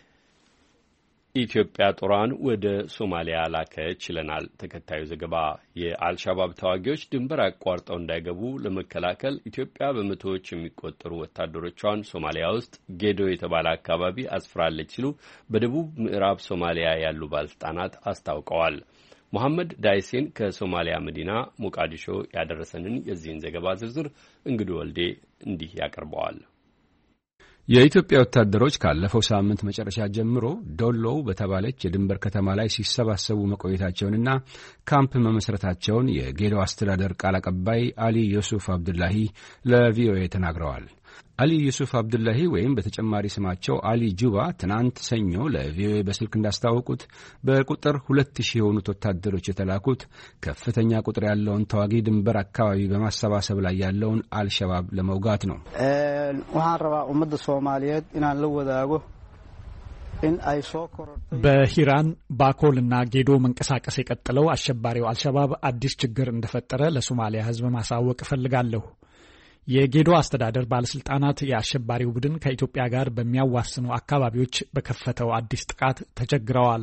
ኢትዮጵያ ጦሯን ወደ ሶማሊያ ላከች ይለናል ተከታዩ ዘገባ። የአልሻባብ ተዋጊዎች ድንበር አቋርጠው እንዳይገቡ ለመከላከል ኢትዮጵያ በመቶዎች የሚቆጠሩ ወታደሮቿን ሶማሊያ ውስጥ ጌዶ የተባለ አካባቢ አስፍራለች ሲሉ በደቡብ ምዕራብ ሶማሊያ ያሉ ባለስልጣናት አስታውቀዋል። መሐመድ ዳይሴን ከሶማሊያ መዲና ሞቃዲሾ ያደረሰንን የዚህን ዘገባ ዝርዝር እንግዱ ወልዴ እንዲህ ያቀርበዋል። የኢትዮጵያ ወታደሮች ካለፈው ሳምንት መጨረሻ ጀምሮ ዶሎው በተባለች የድንበር ከተማ ላይ ሲሰባሰቡ መቆየታቸውንና ካምፕ መመስረታቸውን የጌዶ አስተዳደር ቃል አቀባይ አሊ ዩሱፍ አብዱላሂ ለቪኦኤ ተናግረዋል። አሊ ዩሱፍ አብዱላሂ ወይም በተጨማሪ ስማቸው አሊ ጁባ ትናንት ሰኞ ለቪኦኤ በስልክ እንዳስታወቁት በቁጥር 2000 የሆኑት ወታደሮች የተላኩት ከፍተኛ ቁጥር ያለውን ተዋጊ ድንበር አካባቢ በማሰባሰብ ላይ ያለውን አልሸባብ ለመውጋት ነው። waxaan rabaa ummadda Soomaaliyeed inaan la wadaago በሂራን ባኮልና ጌዶ መንቀሳቀስ የቀጠለው አሸባሪው አልሸባብ አዲስ ችግር እንደፈጠረ ለሶማሊያ ሕዝብ ማሳወቅ እፈልጋለሁ። የጌዶ አስተዳደር ባለስልጣናት የአሸባሪው ቡድን ከኢትዮጵያ ጋር በሚያዋስኑ አካባቢዎች በከፈተው አዲስ ጥቃት ተቸግረዋል።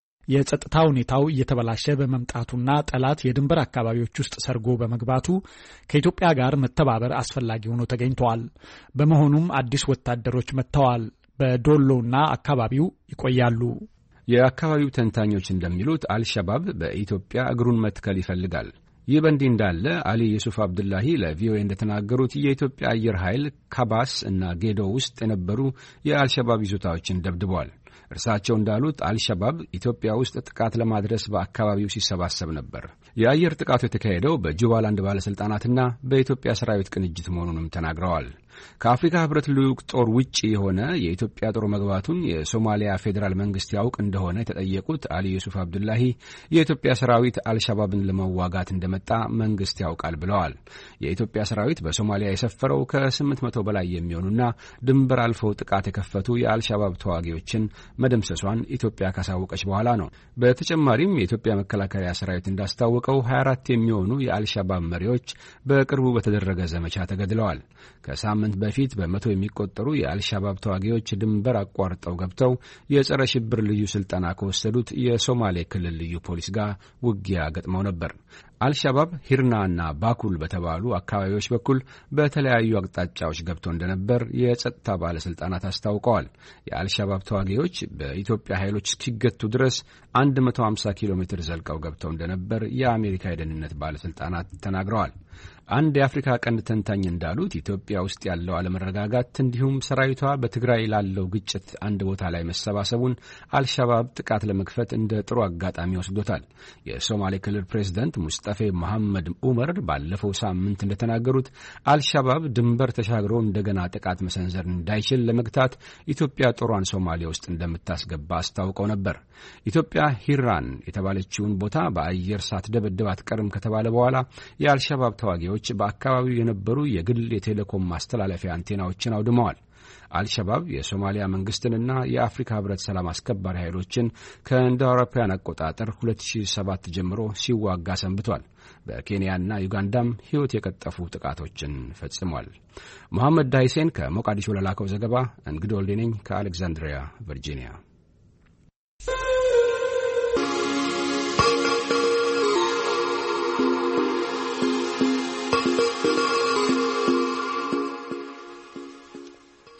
የጸጥታ ሁኔታው እየተበላሸ በመምጣቱና ጠላት የድንበር አካባቢዎች ውስጥ ሰርጎ በመግባቱ ከኢትዮጵያ ጋር መተባበር አስፈላጊ ሆኖ ተገኝቷል። በመሆኑም አዲስ ወታደሮች መጥተዋል። በዶሎና አካባቢው ይቆያሉ። የአካባቢው ተንታኞች እንደሚሉት አልሸባብ በኢትዮጵያ እግሩን መትከል ይፈልጋል። ይህ በእንዲህ እንዳለ አሊ ዩሱፍ አብዱላሂ ለቪኦኤ እንደተናገሩት የኢትዮጵያ አየር ኃይል ካባስ እና ጌዶ ውስጥ የነበሩ የአልሸባብ ይዞታዎችን ደብድበዋል። እርሳቸው እንዳሉት አልሸባብ ኢትዮጵያ ውስጥ ጥቃት ለማድረስ በአካባቢው ሲሰባሰብ ነበር። የአየር ጥቃቱ የተካሄደው በጁባላንድ ባለስልጣናትና በኢትዮጵያ ሰራዊት ቅንጅት መሆኑንም ተናግረዋል። ከአፍሪካ ህብረት ልዑክ ጦር ውጪ የሆነ የኢትዮጵያ ጦር መግባቱን የሶማሊያ ፌዴራል መንግስት ያውቅ እንደሆነ የተጠየቁት አሊ ዩሱፍ አብዱላሂ የኢትዮጵያ ሰራዊት አልሸባብን ለመዋጋት እንደመጣ መንግስት ያውቃል ብለዋል። የኢትዮጵያ ሰራዊት በሶማሊያ የሰፈረው ከ800 በላይ የሚሆኑና ድንበር አልፈው ጥቃት የከፈቱ የአልሸባብ ተዋጊዎችን መደምሰሷን ኢትዮጵያ ካሳወቀች በኋላ ነው። በተጨማሪም የኢትዮጵያ መከላከያ ሰራዊት እንዳስታወቀው 24 የሚሆኑ የአልሸባብ መሪዎች በቅርቡ በተደረገ ዘመቻ ተገድለዋል። ከሳምንት በፊት በመቶ የሚቆጠሩ የአልሻባብ ተዋጊዎች ድንበር አቋርጠው ገብተው የጸረ ሽብር ልዩ ስልጠና ከወሰዱት የሶማሌ ክልል ልዩ ፖሊስ ጋር ውጊያ ገጥመው ነበር። አልሻባብ ሂርናና ባኩል በተባሉ አካባቢዎች በኩል በተለያዩ አቅጣጫዎች ገብተው እንደነበር የጸጥታ ባለስልጣናት አስታውቀዋል። የአልሻባብ ተዋጊዎች በኢትዮጵያ ኃይሎች እስኪገቱ ድረስ 150 ኪሎ ሜትር ዘልቀው ገብተው እንደነበር የአሜሪካ የደህንነት ባለስልጣናት ተናግረዋል። አንድ የአፍሪካ ቀንድ ተንታኝ እንዳሉት ኢትዮጵያ ውስጥ ያለው አለመረጋጋት እንዲሁም ሰራዊቷ በትግራይ ላለው ግጭት አንድ ቦታ ላይ መሰባሰቡን አልሻባብ ጥቃት ለመክፈት እንደ ጥሩ አጋጣሚ ወስዶታል። የሶማሌ ክልል ፕሬዝዳንት ሙስጠፌ መሐመድ ኡመር ባለፈው ሳምንት እንደተናገሩት አልሻባብ ድንበር ተሻግሮ እንደገና ጥቃት መሰንዘር እንዳይችል ለመግታት ኢትዮጵያ ጦሯን ሶማሊያ ውስጥ እንደምታስገባ አስታውቀው ነበር። ኢትዮጵያ ሂራን የተባለችውን ቦታ በአየር ሳትደበድብ አትቀርም ከተባለ በኋላ የአልሻባብ ተዋጊዎች በአካባቢው የነበሩ የግል የቴሌኮም ማስተላለፊያ አንቴናዎችን አውድመዋል። አልሸባብ የሶማሊያ መንግስትንና የአፍሪካ ህብረት ሰላም አስከባሪ ኃይሎችን ከእንደ አውሮፓውያን አቆጣጠር 2007 ጀምሮ ሲዋጋ ሰንብቷል። በኬንያና ዩጋንዳም ሕይወት የቀጠፉ ጥቃቶችን ፈጽሟል። መሐመድ ዳይሴን ከሞቃዲሾ ለላከው ዘገባ እንግዶ ወልዴ ነኝ ከአሌክዛንድሪያ ቨርጂኒያ።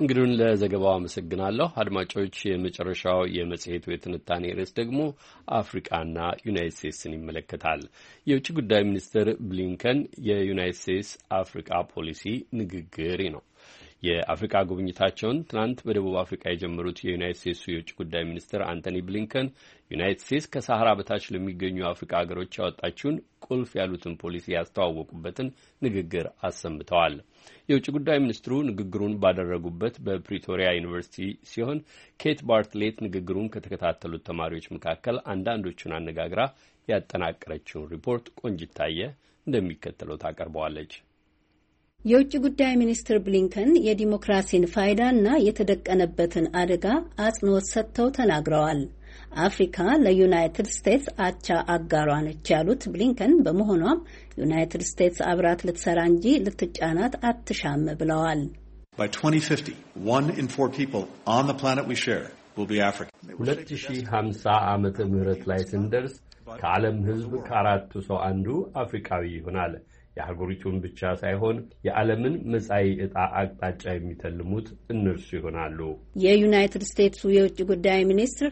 እንግዲሁን ለዘገባው አመሰግናለሁ። አድማጮች፣ የመጨረሻው የመጽሔቱ የትንታኔ ርዕስ ደግሞ አፍሪቃና ዩናይትድ ስቴትስን ይመለከታል። የውጭ ጉዳይ ሚኒስትር ብሊንከን የዩናይትድ ስቴትስ አፍሪቃ ፖሊሲ ንግግር ነው። የአፍሪካ ጉብኝታቸውን ትናንት በደቡብ አፍሪካ የጀመሩት የዩናይትድ ስቴትሱ የውጭ ጉዳይ ሚኒስትር አንቶኒ ብሊንከን ዩናይትድ ስቴትስ ከሳህራ በታች ለሚገኙ አፍሪካ ሀገሮች ያወጣችውን ቁልፍ ያሉትን ፖሊሲ ያስተዋወቁበትን ንግግር አሰምተዋል። የውጭ ጉዳይ ሚኒስትሩ ንግግሩን ባደረጉበት በፕሪቶሪያ ዩኒቨርሲቲ ሲሆን ኬት ባርትሌት ንግግሩን ከተከታተሉት ተማሪዎች መካከል አንዳንዶቹን አነጋግራ ያጠናቀረችውን ሪፖርት ቆንጅታየ እንደሚከተለው ታቀርበዋለች። የውጭ ጉዳይ ሚኒስትር ብሊንከን የዲሞክራሲን ፋይዳና የተደቀነበትን አደጋ አጽንኦት ሰጥተው ተናግረዋል። አፍሪካ ለዩናይትድ ስቴትስ አቻ አጋሯ ነች ያሉት ብሊንከን በመሆኗም ዩናይትድ ስቴትስ አብራት ልትሰራ እንጂ ልትጫናት አትሻም ብለዋል። By 2050, 1 in 4 people on the planet we share will be African. 2050 ዓመተ ምህረት ላይ ስንደርስ ከዓለም ሕዝብ ከአራቱ ሰው አንዱ አፍሪካዊ ይሆናል። የሀገሪቱን ብቻ ሳይሆን የዓለምን መጻኢ ዕጣ አቅጣጫ የሚተልሙት እነርሱ ይሆናሉ። የዩናይትድ ስቴትሱ የውጭ ጉዳይ ሚኒስትር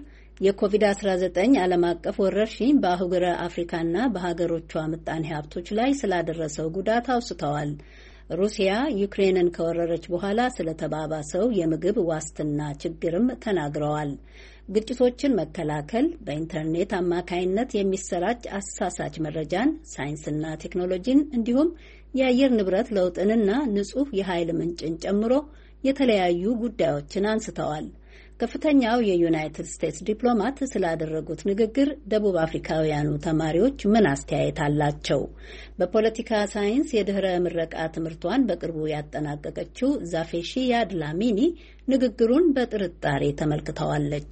የኮቪድ-19 ዓለም አቀፍ ወረርሽኝ በአህጉረ አፍሪካና በሀገሮቿ ምጣኔ ሀብቶች ላይ ስላደረሰው ጉዳት አውስተዋል። ሩሲያ ዩክሬንን ከወረረች በኋላ ስለተባባሰው የምግብ ዋስትና ችግርም ተናግረዋል። ግጭቶችን መከላከል፣ በኢንተርኔት አማካይነት የሚሰራጭ አሳሳች መረጃን፣ ሳይንስና ቴክኖሎጂን እንዲሁም የአየር ንብረት ለውጥንና ንጹህ የኃይል ምንጭን ጨምሮ የተለያዩ ጉዳዮችን አንስተዋል። ከፍተኛው የዩናይትድ ስቴትስ ዲፕሎማት ስላደረጉት ንግግር ደቡብ አፍሪካውያኑ ተማሪዎች ምን አስተያየት አላቸው? በፖለቲካ ሳይንስ የድህረ ምረቃ ትምህርቷን በቅርቡ ያጠናቀቀችው ዛፌሺያ ድላሚኒ ንግግሩን በጥርጣሬ ተመልክተዋለች።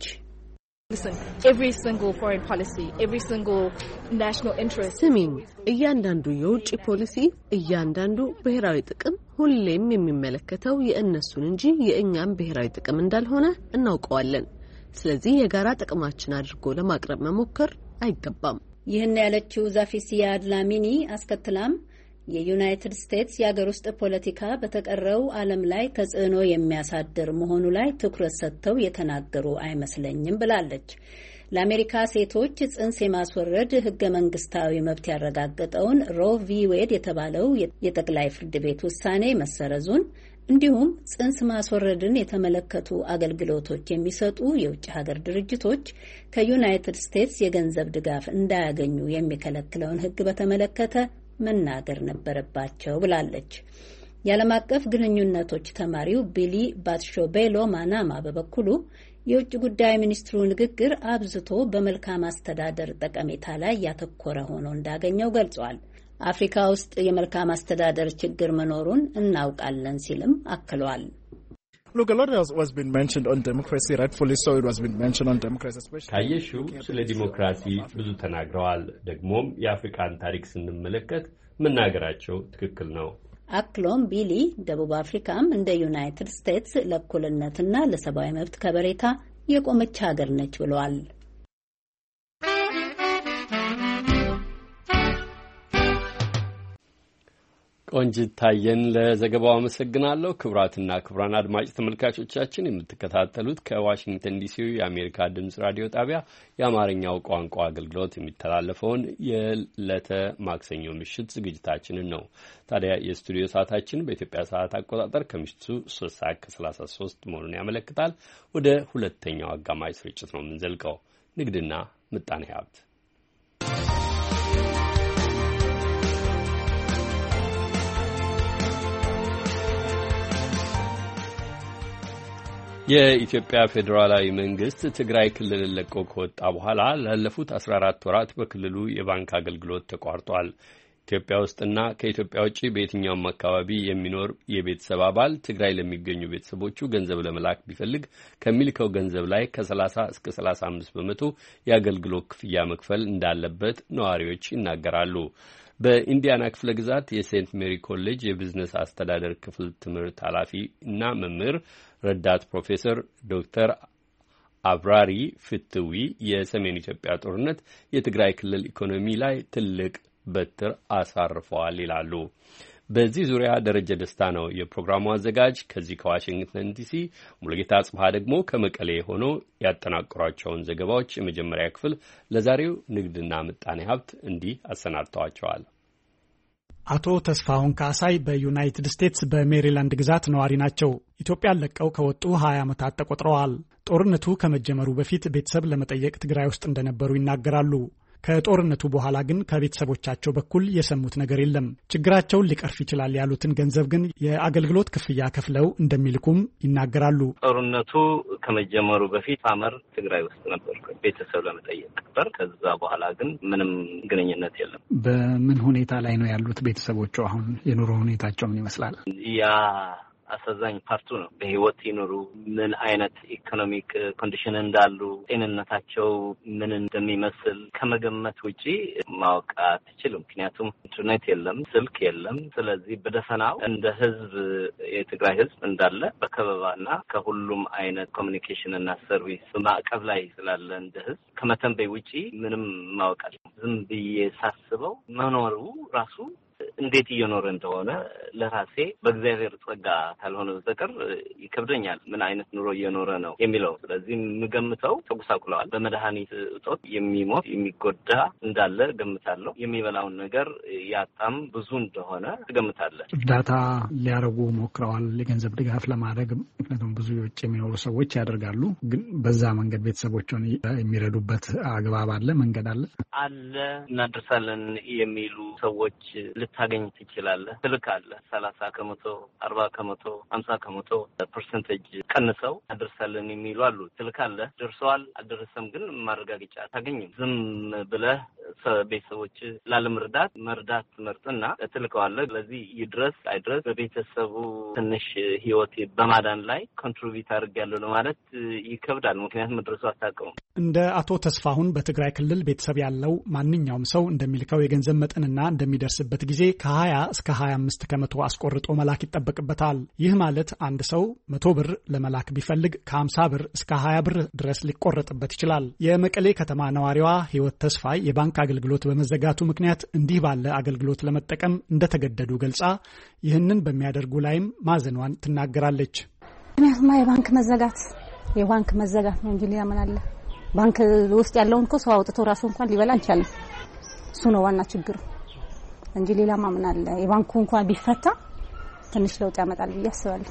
ስሚኝ፣ እያንዳንዱ የውጭ ፖሊሲ፣ እያንዳንዱ ብሔራዊ ጥቅም ሁሌም የሚመለከተው የእነሱን እንጂ የእኛም ብሔራዊ ጥቅም እንዳልሆነ እናውቀዋለን። ስለዚህ የጋራ ጥቅማችን አድርጎ ለማቅረብ መሞከር አይገባም። ይህን ያለችው ዛፌሺያ ድላሚኒ አስከትላም የዩናይትድ ስቴትስ የአገር ውስጥ ፖለቲካ በተቀረው ዓለም ላይ ተጽዕኖ የሚያሳድር መሆኑ ላይ ትኩረት ሰጥተው የተናገሩ አይመስለኝም ብላለች። ለአሜሪካ ሴቶች ጽንስ የማስወረድ ህገ መንግስታዊ መብት ያረጋገጠውን ሮ ቪ ዌድ የተባለው የጠቅላይ ፍርድ ቤት ውሳኔ መሰረዙን እንዲሁም ጽንስ ማስወረድን የተመለከቱ አገልግሎቶች የሚሰጡ የውጭ ሀገር ድርጅቶች ከዩናይትድ ስቴትስ የገንዘብ ድጋፍ እንዳያገኙ የሚከለክለውን ህግ በተመለከተ መናገር ነበረባቸው ብላለች። የዓለም አቀፍ ግንኙነቶች ተማሪው ቢሊ ባትሾቤሎ ማናማ በበኩሉ የውጭ ጉዳይ ሚኒስትሩ ንግግር አብዝቶ በመልካም አስተዳደር ጠቀሜታ ላይ ያተኮረ ሆኖ እንዳገኘው ገልጿል። አፍሪካ ውስጥ የመልካም አስተዳደር ችግር መኖሩን እናውቃለን ሲልም አክሏል። ካየሽው ስለ ዲሞክራሲ ብዙ ተናግረዋል። ደግሞም የአፍሪካን ታሪክ ስንመለከት መናገራቸው ትክክል ነው። አክሎም ቢሊ ደቡብ አፍሪካም እንደ ዩናይትድ ስቴትስ ለእኩልነትና ለሰብአዊ መብት ከበሬታ የቆመች ሀገር ነች ብለዋል። ቆንጂት ታየን ለዘገባው አመሰግናለሁ። ክቡራትና ክቡራን አድማጭ ተመልካቾቻችን የምትከታተሉት ከዋሽንግተን ዲሲው የአሜሪካ ድምጽ ራዲዮ ጣቢያ የአማርኛው ቋንቋ አገልግሎት የሚተላለፈውን የዕለተ ማክሰኞ ምሽት ዝግጅታችንን ነው። ታዲያ የስቱዲዮ ሰዓታችን በኢትዮጵያ ሰዓት አቆጣጠር ከምሽቱ 3:33 መሆኑን ያመለክታል። ወደ ሁለተኛው አጋማሽ ስርጭት ነው የምንዘልቀው። ንግድና ምጣኔ ሀብት የኢትዮጵያ ፌዴራላዊ መንግስት ትግራይ ክልልን ለቆ ከወጣ በኋላ ላለፉት 14 ወራት በክልሉ የባንክ አገልግሎት ተቋርጧል። ኢትዮጵያ ውስጥና ከኢትዮጵያ ውጭ በየትኛውም አካባቢ የሚኖር የቤተሰብ አባል ትግራይ ለሚገኙ ቤተሰቦቹ ገንዘብ ለመላክ ቢፈልግ ከሚልከው ገንዘብ ላይ ከ30 እስከ 35 በመቶ የአገልግሎት ክፍያ መክፈል እንዳለበት ነዋሪዎች ይናገራሉ። በኢንዲያና ክፍለ ግዛት የሴንት ሜሪ ኮሌጅ የቢዝነስ አስተዳደር ክፍል ትምህርት ኃላፊ እና መምህር ረዳት ፕሮፌሰር ዶክተር አብራሪ ፍትዊ የሰሜን ኢትዮጵያ ጦርነት የትግራይ ክልል ኢኮኖሚ ላይ ትልቅ በትር አሳርፈዋል ይላሉ። በዚህ ዙሪያ ደረጀ ደስታ ነው የፕሮግራሙ አዘጋጅ። ከዚህ ከዋሽንግተን ዲሲ ሙሉጌታ አጽብሃ ደግሞ ከመቀሌ ሆነው ያጠናቀሯቸውን ዘገባዎች የመጀመሪያ ክፍል ለዛሬው ንግድና ምጣኔ ሀብት እንዲህ አሰናድተዋቸዋል። አቶ ተስፋሁን ካሳይ በዩናይትድ ስቴትስ በሜሪላንድ ግዛት ነዋሪ ናቸው። ኢትዮጵያን ለቀው ከወጡ 20 ዓመታት ተቆጥረዋል። ጦርነቱ ከመጀመሩ በፊት ቤተሰብ ለመጠየቅ ትግራይ ውስጥ እንደነበሩ ይናገራሉ። ከጦርነቱ በኋላ ግን ከቤተሰቦቻቸው በኩል የሰሙት ነገር የለም። ችግራቸውን ሊቀርፍ ይችላል ያሉትን ገንዘብ ግን የአገልግሎት ክፍያ ከፍለው እንደሚልኩም ይናገራሉ። ጦርነቱ ከመጀመሩ በፊት ሳመር ትግራይ ውስጥ ነበርኩ ቤተሰብ ለመጠየቅ ነበር። ከዛ በኋላ ግን ምንም ግንኙነት የለም። በምን ሁኔታ ላይ ነው ያሉት ቤተሰቦቹ? አሁን የኑሮ ሁኔታቸው ምን ይመስላል? አሳዛኝ ፓርቱ ነው። በህይወት ይኖሩ ምን አይነት ኢኮኖሚክ ኮንዲሽን እንዳሉ ጤንነታቸው ምን እንደሚመስል ከመገመት ውጪ ማወቅ አትችልም። ምክንያቱም ኢንተርኔት የለም፣ ስልክ የለም። ስለዚህ በደፈናው እንደ ህዝብ የትግራይ ህዝብ እንዳለ በከበባና ከሁሉም አይነት ኮሚኒኬሽን እና ሰርቪስ ማዕቀብ ላይ ስላለ እንደ ህዝብ ከመተንበይ ውጪ ምንም ማወቅ አልችልም። ዝም ብዬ ሳስበው መኖሩ ራሱ እንዴት እየኖረ እንደሆነ ለራሴ በእግዚአብሔር ጸጋ ካልሆነ በስተቀር ይከብደኛል። ምን አይነት ኑሮ እየኖረ ነው የሚለው። ስለዚህ የምገምተው ተጉሳቁለዋል። በመድኃኒት እጦት የሚሞት የሚጎዳ እንዳለ ገምታለሁ። የሚበላውን ነገር ያጣም ብዙ እንደሆነ ትገምታለህ። እርዳታ ሊያደርጉ ሞክረዋል፣ የገንዘብ ድጋፍ ለማድረግ። ምክንያቱም ብዙ የውጭ የሚኖሩ ሰዎች ያደርጋሉ። ግን በዛ መንገድ ቤተሰቦችን የሚረዱበት አግባብ አለ፣ መንገድ አለ እናደርሳለን የሚሉ ሰዎች ልታገኝ ትችላለህ። ትልካለህ 30%፣ 40%፣ 50% ፐርሰንቴጅ ቀንሰው አደርሳለን የሚሉ አሉ። ትልካለህ፣ ደርሰዋል አልደረሰም ግን ማረጋገጫ አታገኝም። ዝም ብለህ ቤተሰቦች ላለመርዳት መርዳት መርጥና ትልከዋለህ። ስለዚህ ይድረስ አይድረስ በቤተሰቡ ትንሽ ህይወት በማዳን ላይ ኮንትሪቢዩት አድርጌያለሁ ለማለት ይከብዳል። ምክንያቱም መድረሱ አታውቀውም። እንደ አቶ ተስፋሁን በትግራይ ክልል ቤተሰብ ያለው ማንኛውም ሰው እንደሚልከው የገንዘብ መጠንና እንደሚደርስበት ጊዜ ከ20 እስከ 25% አስቆርጦ መላክ ይጠበቅበታል። ይህ ማለት አንድ ሰው 100 ብር ለመላክ ቢፈልግ ከ50 ብር እስከ 20 ብር ድረስ ሊቆረጥበት ይችላል። የመቀሌ ከተማ ነዋሪዋ ህይወት ተስፋይ የባንክ አገልግሎት በመዘጋቱ ምክንያት እንዲህ ባለ አገልግሎት ለመጠቀም እንደተገደዱ ገልጻ ይህንን በሚያደርጉ ላይም ማዘኗን ትናገራለች። ምክንያቱም የባንክ መዘጋት ነው እንጂ ሌላ ምን አለ? ባንክ ውስጥ ያለውን እኮ ሰው አውጥቶ ራሱ እንኳን ሊበላ አልቻለም። እሱ ነው ዋና ችግሩ እንጂ ሌላ ምን አለ? የባንኩ እንኳን ቢፈታ ትንሽ ለውጥ ያመጣል ብዬ አስባለሁ።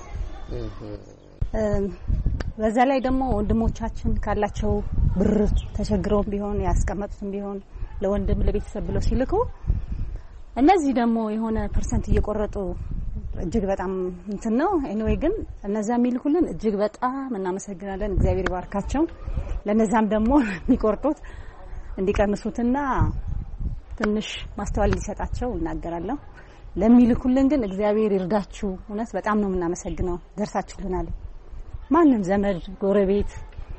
በዛ ላይ ደግሞ ወንድሞቻችን ካላቸው ብር ተቸግረው ቢሆን ያስቀመጡትም ቢሆን ለወንድም ለቤተሰብ ብለው ሲልኩ እነዚህ ደግሞ የሆነ ፐርሰንት እየቆረጡ እጅግ በጣም እንትን ነው። ኤኒዌይ ግን እነዛ የሚልኩልን እጅግ በጣም እናመሰግናለን። እግዚአብሔር ይባርካቸው። ለነዛም ደግሞ የሚቆርጡት እንዲቀንሱትና ትንሽ ማስተዋል ሊሰጣቸው እናገራለሁ። ለሚልኩልን ግን እግዚአብሔር ይርዳችሁ። እውነት በጣም ነው የምናመሰግነው። ደርሳችሁልናል። ማንም ዘመድ፣ ጎረቤት፣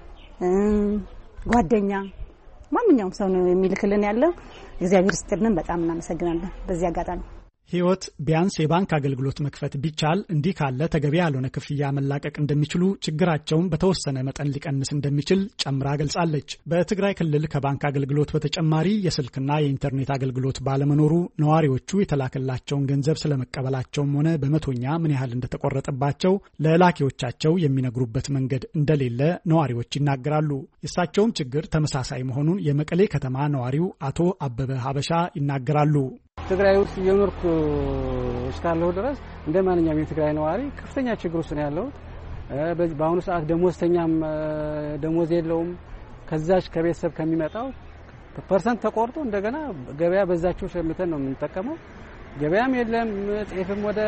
ጓደኛ ማንኛውም ሰው ነው የሚልክልን ያለው። እግዚአብሔር ይስጥልን። በጣም እናመሰግናለን። በዚህ አጋጣሚ ህይወት ቢያንስ የባንክ አገልግሎት መክፈት ቢቻል እንዲህ ካለ ተገቢ ያልሆነ ክፍያ መላቀቅ እንደሚችሉ፣ ችግራቸውን በተወሰነ መጠን ሊቀንስ እንደሚችል ጨምራ ገልጻለች። በትግራይ ክልል ከባንክ አገልግሎት በተጨማሪ የስልክና የኢንተርኔት አገልግሎት ባለመኖሩ ነዋሪዎቹ የተላከላቸውን ገንዘብ ስለመቀበላቸውም ሆነ በመቶኛ ምን ያህል እንደተቆረጠባቸው ለላኪዎቻቸው የሚነግሩበት መንገድ እንደሌለ ነዋሪዎች ይናገራሉ። የእሳቸውም ችግር ተመሳሳይ መሆኑን የመቀሌ ከተማ ነዋሪው አቶ አበበ ሀበሻ ይናገራሉ። ትግራይ ውስጥ እየኖርኩ እስካለሁ ድረስ እንደ ማንኛውም የትግራይ ነዋሪ ከፍተኛ ችግር ውስጥ ነው ያለው። በአሁኑ ሰዓት ደሞዝተኛም ደሞዝ የለውም። ከዛች ከቤተሰብ ከሚመጣው ፐርሰንት ተቆርጦ እንደገና ገበያ በዛቸው ሸምተን ነው የምንጠቀመው። ገበያም የለም። ጤፍም ወደ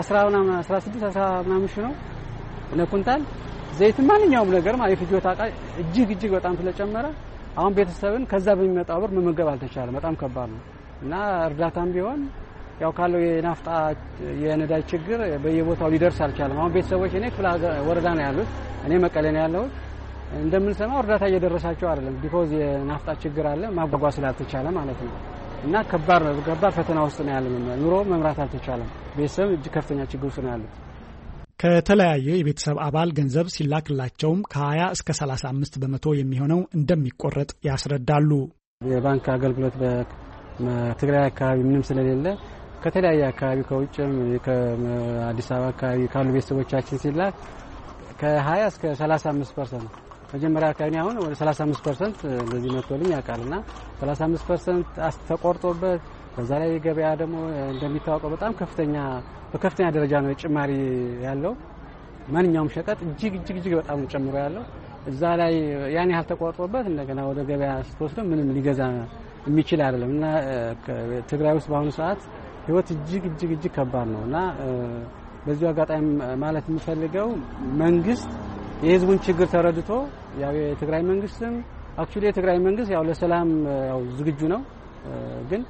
16 ነው ለኩንታል። ዘይት ማንኛውም ነገር ማለት የፍጆታ ዕቃ እጅግ በጣም ስለጨመረ አሁን ቤተሰብን ከዛ በሚመጣው ብር መመገብ አልተቻለም። በጣም ከባድ ነው። እና እርዳታም ቢሆን ያው ካለው የናፍጣ የነዳጅ ችግር በየቦታው ሊደርስ አልቻለም። አሁን ቤተሰቦች እኔ ክፍለ ወረዳ ነው ያሉት፣ እኔ መቀሌ ነው ያለሁት። እንደምንሰማው እርዳታ እየደረሳቸው አይደለም። ቢኮዝ የናፍጣ ችግር አለ፣ ማጓጓዝ ስላልተቻለ ማለት ነው። እና ከባድ ፈተና ውስጥ ነው ያለው። ኑሮ መምራት አልተቻለም። ቤተሰብ እጅግ ከፍተኛ ችግር ውስጥ ነው ያሉት። ከተለያየ የቤተሰብ አባል ገንዘብ ሲላክላቸውም ከ20 እስከ 35% የሚሆነው እንደሚቆረጥ ያስረዳሉ። የባንክ አገልግሎት በትግራይ አካባቢ ምንም ስለሌለ ከተለያየ አካባቢ ከውጭም ከአዲስ አበባ አካባቢ ካሉ ቤተሰቦቻችን ሲላክ ከ20 እስከ 35% መጀመሪያ አካባቢ አሁን ወደ 35% እንደዚህ መጥቶልኝ ያውቃልና 35% ተቆርጦበት በዛ ላይ ገበያ ደግሞ እንደሚታወቀው በጣም በከፍተኛ ደረጃ ነው ጭማሪ ያለው። ማንኛውም ሸቀጥ እጅግ በጣም ጨምሮ ያለው እዛ ላይ ያን ያህል ተቆርጦበት እንደገና ወደ ገበያ ስትወስደው ምንም ሊገዛ የሚችል አይደለም እና ትግራይ ውስጥ በአሁኑ ሰዓት ህይወት እጅግ ከባድ ነውና በዚህ አጋጣሚ ማለት የምፈልገው መንግስት የህዝቡን ችግር ተረድቶ ያው የትግራይ መንግስትም የትግራይ መንግስት ያው ለሰላም ያው ዝግጁ ነው ግን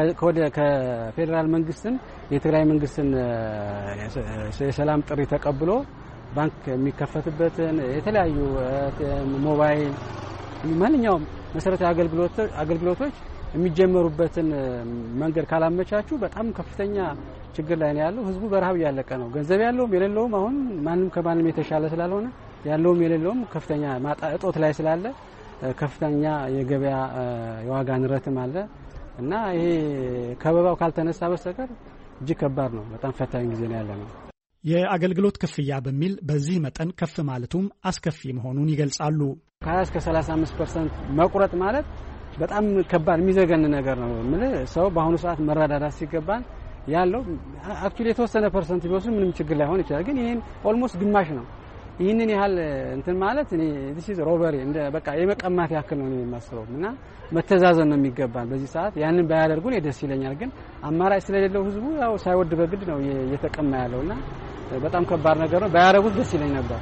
ከፌደራል መንግስትም የትግራይ መንግስትን የሰላም ጥሪ ተቀብሎ ባንክ የሚከፈትበትን የተለያዩ ሞባይል ማንኛውም መሰረታዊ አገልግሎቶች የሚጀመሩበትን መንገድ ካላመቻቹ በጣም ከፍተኛ ችግር ላይ ነው ያለው። ህዝቡ በረሃብ ያለቀ ነው። ገንዘብ ያለውም የሌለውም አሁን ማንም ከማንም የተሻለ ስላልሆነ ያለውም የሌለውም ከፍተኛ እጦት ላይ ስላለ ከፍተኛ የገበያ የዋጋ ንረትም አለ እና ይሄ ከበባው ካልተነሳ በስተቀር እጅግ ከባድ ነው። በጣም ፈታኝ ጊዜ ነው ያለነው። የአገልግሎት ክፍያ በሚል በዚህ መጠን ከፍ ማለቱም አስከፊ መሆኑን ይገልጻሉ። ከ20 እስከ 35% መቁረጥ ማለት በጣም ከባድ የሚዘገን ነገር ነው። ሰው በአሁኑ ሰዓት መረዳዳት ሲገባን ያለው አክቹሊ የተወሰነ ፐርሰንት ቢወስድ ምንም ችግር ላይሆን ይችላል። ግን ይሄን ኦልሞስት ግማሽ ነው። ይህንን ያህል እንትን ማለት እኔ this is robbery እንደ በቃ የመቀማት ያክል ነው የማስበው እና መተዛዘን ነው የሚገባን በዚህ ሰዓት ያንን ባያደርጉ ደስ ይለኛል። ግን አማራጭ ስለሌለው ህዝቡ ያው ሳይወድ በግድ ነው እየተቀማ ያለውና በጣም ከባድ ነገር ነው። ባያደርጉት ደስ ይለኝ ነበር።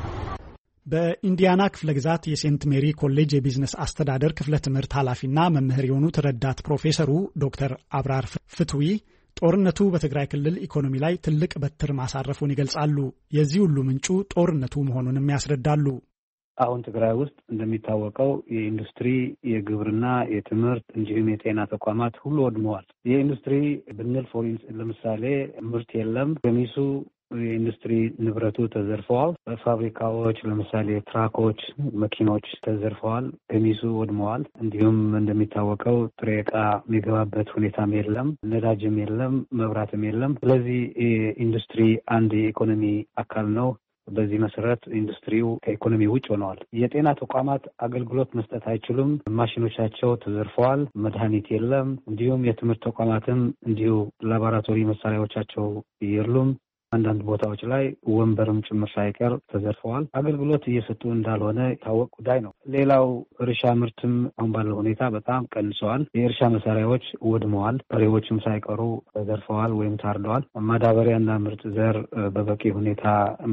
በኢንዲያና ክፍለ ግዛት የሴንት ሜሪ ኮሌጅ የቢዝነስ አስተዳደር ክፍለ ትምህርት ኃላፊና መምህር የሆኑት ረዳት ፕሮፌሰሩ ዶክተር አብራር ፍትዊ ጦርነቱ በትግራይ ክልል ኢኮኖሚ ላይ ትልቅ በትር ማሳረፉን ይገልጻሉ። የዚህ ሁሉ ምንጩ ጦርነቱ መሆኑንም ያስረዳሉ። አሁን ትግራይ ውስጥ እንደሚታወቀው የኢንዱስትሪ፣ የግብርና፣ የትምህርት እንዲሁም የጤና ተቋማት ሁሉ ወድመዋል። የኢንዱስትሪ ብንል ለምሳሌ ምርት የለም። ገሚሱ የኢንዱስትሪ ንብረቱ ተዘርፈዋል። ፋብሪካዎች ለምሳሌ ትራኮች፣ መኪኖች ተዘርፈዋል፣ ገሚሱ ወድመዋል። እንዲሁም እንደሚታወቀው ጥሬ ዕቃ የሚገባበት ሁኔታም የለም፣ ነዳጅም የለም፣ መብራትም የለም። ስለዚህ ኢንዱስትሪ አንድ የኢኮኖሚ አካል ነው። በዚህ መሰረት ኢንዱስትሪው ከኢኮኖሚ ውጭ ሆነዋል። የጤና ተቋማት አገልግሎት መስጠት አይችሉም። ማሽኖቻቸው ተዘርፈዋል፣ መድኃኒት የለም። እንዲሁም የትምህርት ተቋማትም እንዲሁ ላቦራቶሪ መሳሪያዎቻቸው የሉም። አንዳንድ ቦታዎች ላይ ወንበርም ጭምር ሳይቀር ተዘርፈዋል። አገልግሎት እየሰጡ እንዳልሆነ የታወቀ ጉዳይ ነው። ሌላው እርሻ ምርትም አሁን ባለው ሁኔታ በጣም ቀንሰዋል። የእርሻ መሳሪያዎች ወድመዋል። በሬዎችም ሳይቀሩ ተዘርፈዋል ወይም ታርደዋል። ማዳበሪያና ምርጥ ዘር በበቂ ሁኔታ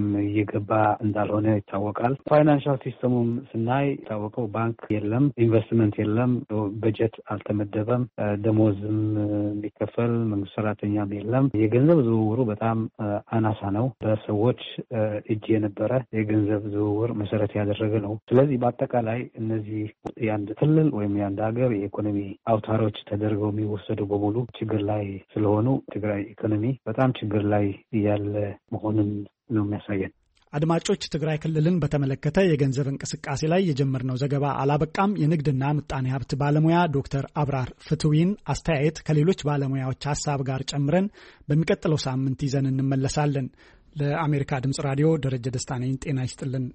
እየገባ እንዳልሆነ ይታወቃል። ፋይናንሻል ሲስተሙም ስናይ የታወቀው ባንክ የለም፣ ኢንቨስትመንት የለም፣ በጀት አልተመደበም፣ ደሞዝም የሚከፈል መንግስት ሰራተኛም የለም። የገንዘብ ዝውውሩ በጣም አናሳ ነው። በሰዎች እጅ የነበረ የገንዘብ ዝውውር መሰረት ያደረገ ነው። ስለዚህ በአጠቃላይ እነዚህ የአንድ ክልል ወይም የአንድ ሀገር የኢኮኖሚ አውታሮች ተደርገው የሚወሰዱ በሙሉ ችግር ላይ ስለሆኑ ትግራይ ኢኮኖሚ በጣም ችግር ላይ ያለ መሆኑን ነው የሚያሳየን። አድማጮች፣ ትግራይ ክልልን በተመለከተ የገንዘብ እንቅስቃሴ ላይ የጀመርነው ዘገባ አላበቃም። የንግድና ምጣኔ ሀብት ባለሙያ ዶክተር አብራር ፍትዊን አስተያየት ከሌሎች ባለሙያዎች ሀሳብ ጋር ጨምረን በሚቀጥለው ሳምንት ይዘን እንመለሳለን። ለአሜሪካ ድምጽ ራዲዮ ደረጀ ደስታ ነኝ። ጤና ይስጥልን።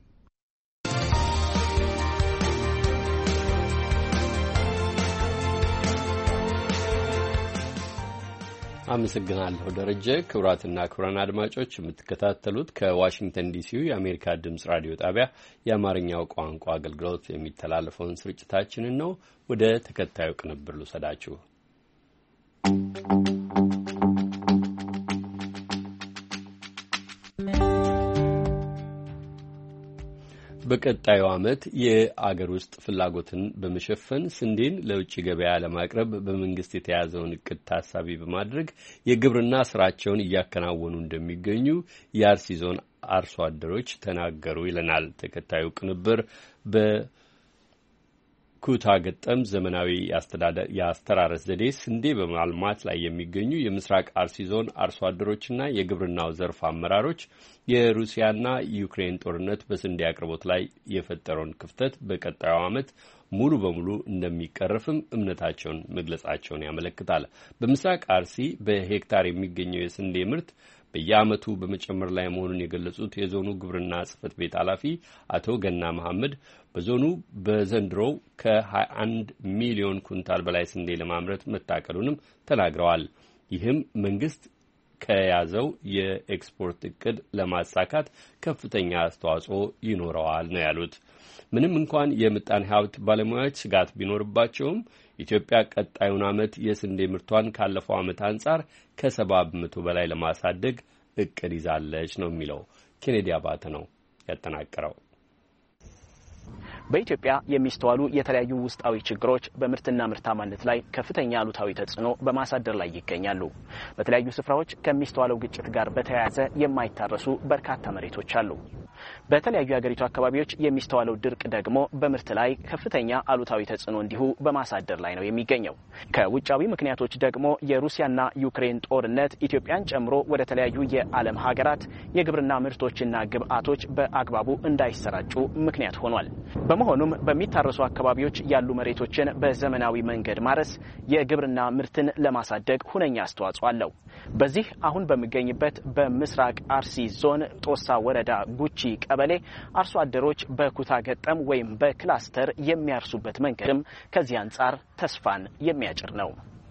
አመሰግናለሁ ደረጀ። ክቡራትና ክቡራን አድማጮች የምትከታተሉት ከዋሽንግተን ዲሲው የአሜሪካ ድምጽ ራዲዮ ጣቢያ የአማርኛው ቋንቋ አገልግሎት የሚተላለፈውን ስርጭታችንን ነው። ወደ ተከታዩ ቅንብር ልውሰዳችሁ። በቀጣዩ ዓመት የአገር ውስጥ ፍላጎትን በመሸፈን ስንዴን ለውጭ ገበያ ለማቅረብ በመንግስት የተያዘውን እቅድ ታሳቢ በማድረግ የግብርና ስራቸውን እያከናወኑ እንደሚገኙ የአርሲ ዞን አርሶ አደሮች ተናገሩ ይለናል ተከታዩ ቅንብር። ኩታ ገጠም ዘመናዊ የአስተራረስ ዘዴ ስንዴ በማልማት ላይ የሚገኙ የምስራቅ አርሲ ዞን አርሶ አደሮችና የግብርናው ዘርፍ አመራሮች የሩሲያና ዩክሬን ጦርነት በስንዴ አቅርቦት ላይ የፈጠረውን ክፍተት በቀጣዩ ዓመት ሙሉ በሙሉ እንደሚቀረፍም እምነታቸውን መግለጻቸውን ያመለክታል። በምስራቅ አርሲ በሄክታር የሚገኘው የስንዴ ምርት በየዓመቱ በመጨመር ላይ መሆኑን የገለጹት የዞኑ ግብርና ጽሕፈት ቤት ኃላፊ አቶ ገና መሐመድ በዞኑ በዘንድሮው ከ21 ሚሊዮን ኩንታል በላይ ስንዴ ለማምረት መታቀዱንም ተናግረዋል። ይህም መንግስት ከያዘው የኤክስፖርት እቅድ ለማሳካት ከፍተኛ አስተዋጽኦ ይኖረዋል ነው ያሉት። ምንም እንኳን የምጣኔ ሀብት ባለሙያዎች ስጋት ቢኖርባቸውም ኢትዮጵያ ቀጣዩን ዓመት የስንዴ ምርቷን ካለፈው ዓመት አንጻር ከ70% በላይ ለማሳደግ እቅድ ይዛለች ነው የሚለው። ኬኔዲ አባተ ነው ያጠናቀረው። በኢትዮጵያ የሚስተዋሉ የተለያዩ ውስጣዊ ችግሮች በምርትና ምርታማነት ላይ ከፍተኛ አሉታዊ ተጽዕኖ በማሳደር ላይ ይገኛሉ። በተለያዩ ስፍራዎች ከሚስተዋለው ግጭት ጋር በተያያዘ የማይታረሱ በርካታ መሬቶች አሉ። በተለያዩ የሀገሪቱ አካባቢዎች የሚስተዋለው ድርቅ ደግሞ በምርት ላይ ከፍተኛ አሉታዊ ተጽዕኖ እንዲሁ በማሳደር ላይ ነው የሚገኘው። ከውጫዊ ምክንያቶች ደግሞ የሩሲያና ዩክሬን ጦርነት ኢትዮጵያን ጨምሮ ወደ ተለያዩ የዓለም ሀገራት የግብርና ምርቶችና ግብዓቶች በአግባቡ እንዳይሰራጩ ምክንያት ሆኗል። በመሆኑም በሚታረሱ አካባቢዎች ያሉ መሬቶችን በዘመናዊ መንገድ ማረስ የግብርና ምርትን ለማሳደግ ሁነኛ አስተዋጽኦ አለው። በዚህ አሁን በሚገኝበት በምስራቅ አርሲ ዞን ጦሳ ወረዳ ጉቺ ቀበሌ አርሶ አደሮች በኩታ ገጠም ወይም በክላስተር የሚያርሱበት መንገድም ከዚህ አንጻር ተስፋን የሚያጭር ነው።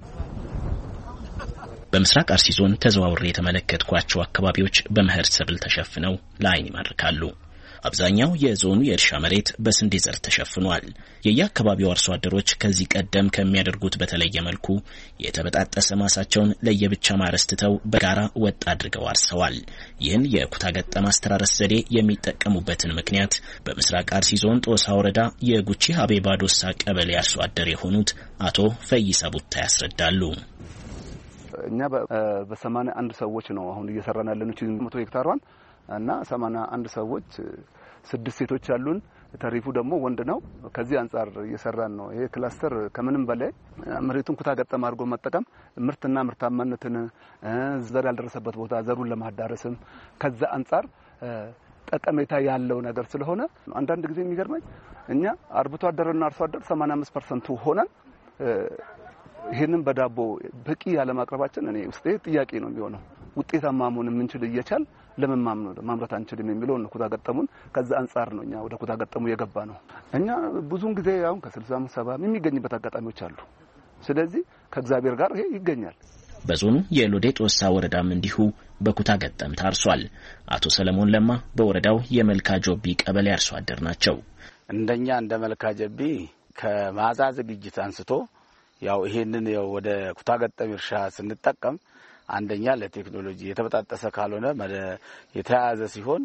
በምስራቅ አርሲ ዞን ተዘዋውሬ የተመለከትኳቸው አካባቢዎች በመኸር ሰብል ተሸፍነው ለዓይን ይማርካሉ። አብዛኛው የዞኑ የእርሻ መሬት በስንዴ ዘር ተሸፍኗል። የየአካባቢው አርሶ አደሮች ከዚህ ቀደም ከሚያደርጉት በተለየ መልኩ የተበጣጠሰ ማሳቸውን ለየብቻ ማረስ ትተው በጋራ ወጥ አድርገው አርሰዋል። ይህን የኩታ ገጠም አስተራረስ ዘዴ የሚጠቀሙበትን ምክንያት በምስራቅ አርሲ ዞን ጦሳ ወረዳ የጉቺ ሀቤባ ዶሳ ቀበሌ አርሶ አደር የሆኑት አቶ ፈይሳ ቡታ ያስረዳሉ። እኛ በ81 ሰዎች ነው አሁን እየሰራን ያለነው 100 ሄክታሯን እና 81 ሰዎች 6 ሴቶች አሉን። ተሪፉ ደግሞ ወንድ ነው። ከዚህ አንጻር እየሰራን ነው። ይሄ ክላስተር ከምንም በላይ መሬቱን ኩታ ገጠም አድርጎ መጠቀም ምርትና ምርታማነትን ዘር ያልደረሰበት ቦታ ዘሩን ለማዳረስም ከዛ አንጻር ጠቀሜታ ያለው ነገር ስለሆነ አንዳንድ ጊዜ የሚገርመኝ እኛ አርብቶ አደርና አርሶ አደር 85% ሆነን ይሄንን በዳቦ በቂ ያለ ማቅረባችን እኔ ውስጤ ጥያቄ ነው የሚሆነው። ውጤታማ መሆን የምንችል እየቻል ለምን ማምረት አንችልም የሚለው ነው። ኩታ ገጠሙን ከዛ አንጻር ነው እኛ ወደ ኩታ ገጠሙ የገባ ነው። እኛ ብዙውን ጊዜ አሁን ከ60-70 የሚገኝበት አጋጣሚዎች አሉ። ስለዚህ ከእግዚአብሔር ጋር ይሄ ይገኛል። በዞኑ የሎዴ ጦሳ ወረዳም እንዲሁ በኩታ ገጠም ታርሷል። አቶ ሰለሞን ለማ በወረዳው የመልካ ጆቢ ቀበሌ አርሶ አደር ናቸው። እንደኛ እንደ መልካ ጆቢ ከማዛ ዝግጅት አንስቶ ያው ይሄንን ወደ ኩታ ገጠም እርሻ ስንጠቀም አንደኛ ለቴክኖሎጂ የተበጣጠሰ ካልሆነ የተያያዘ ሲሆን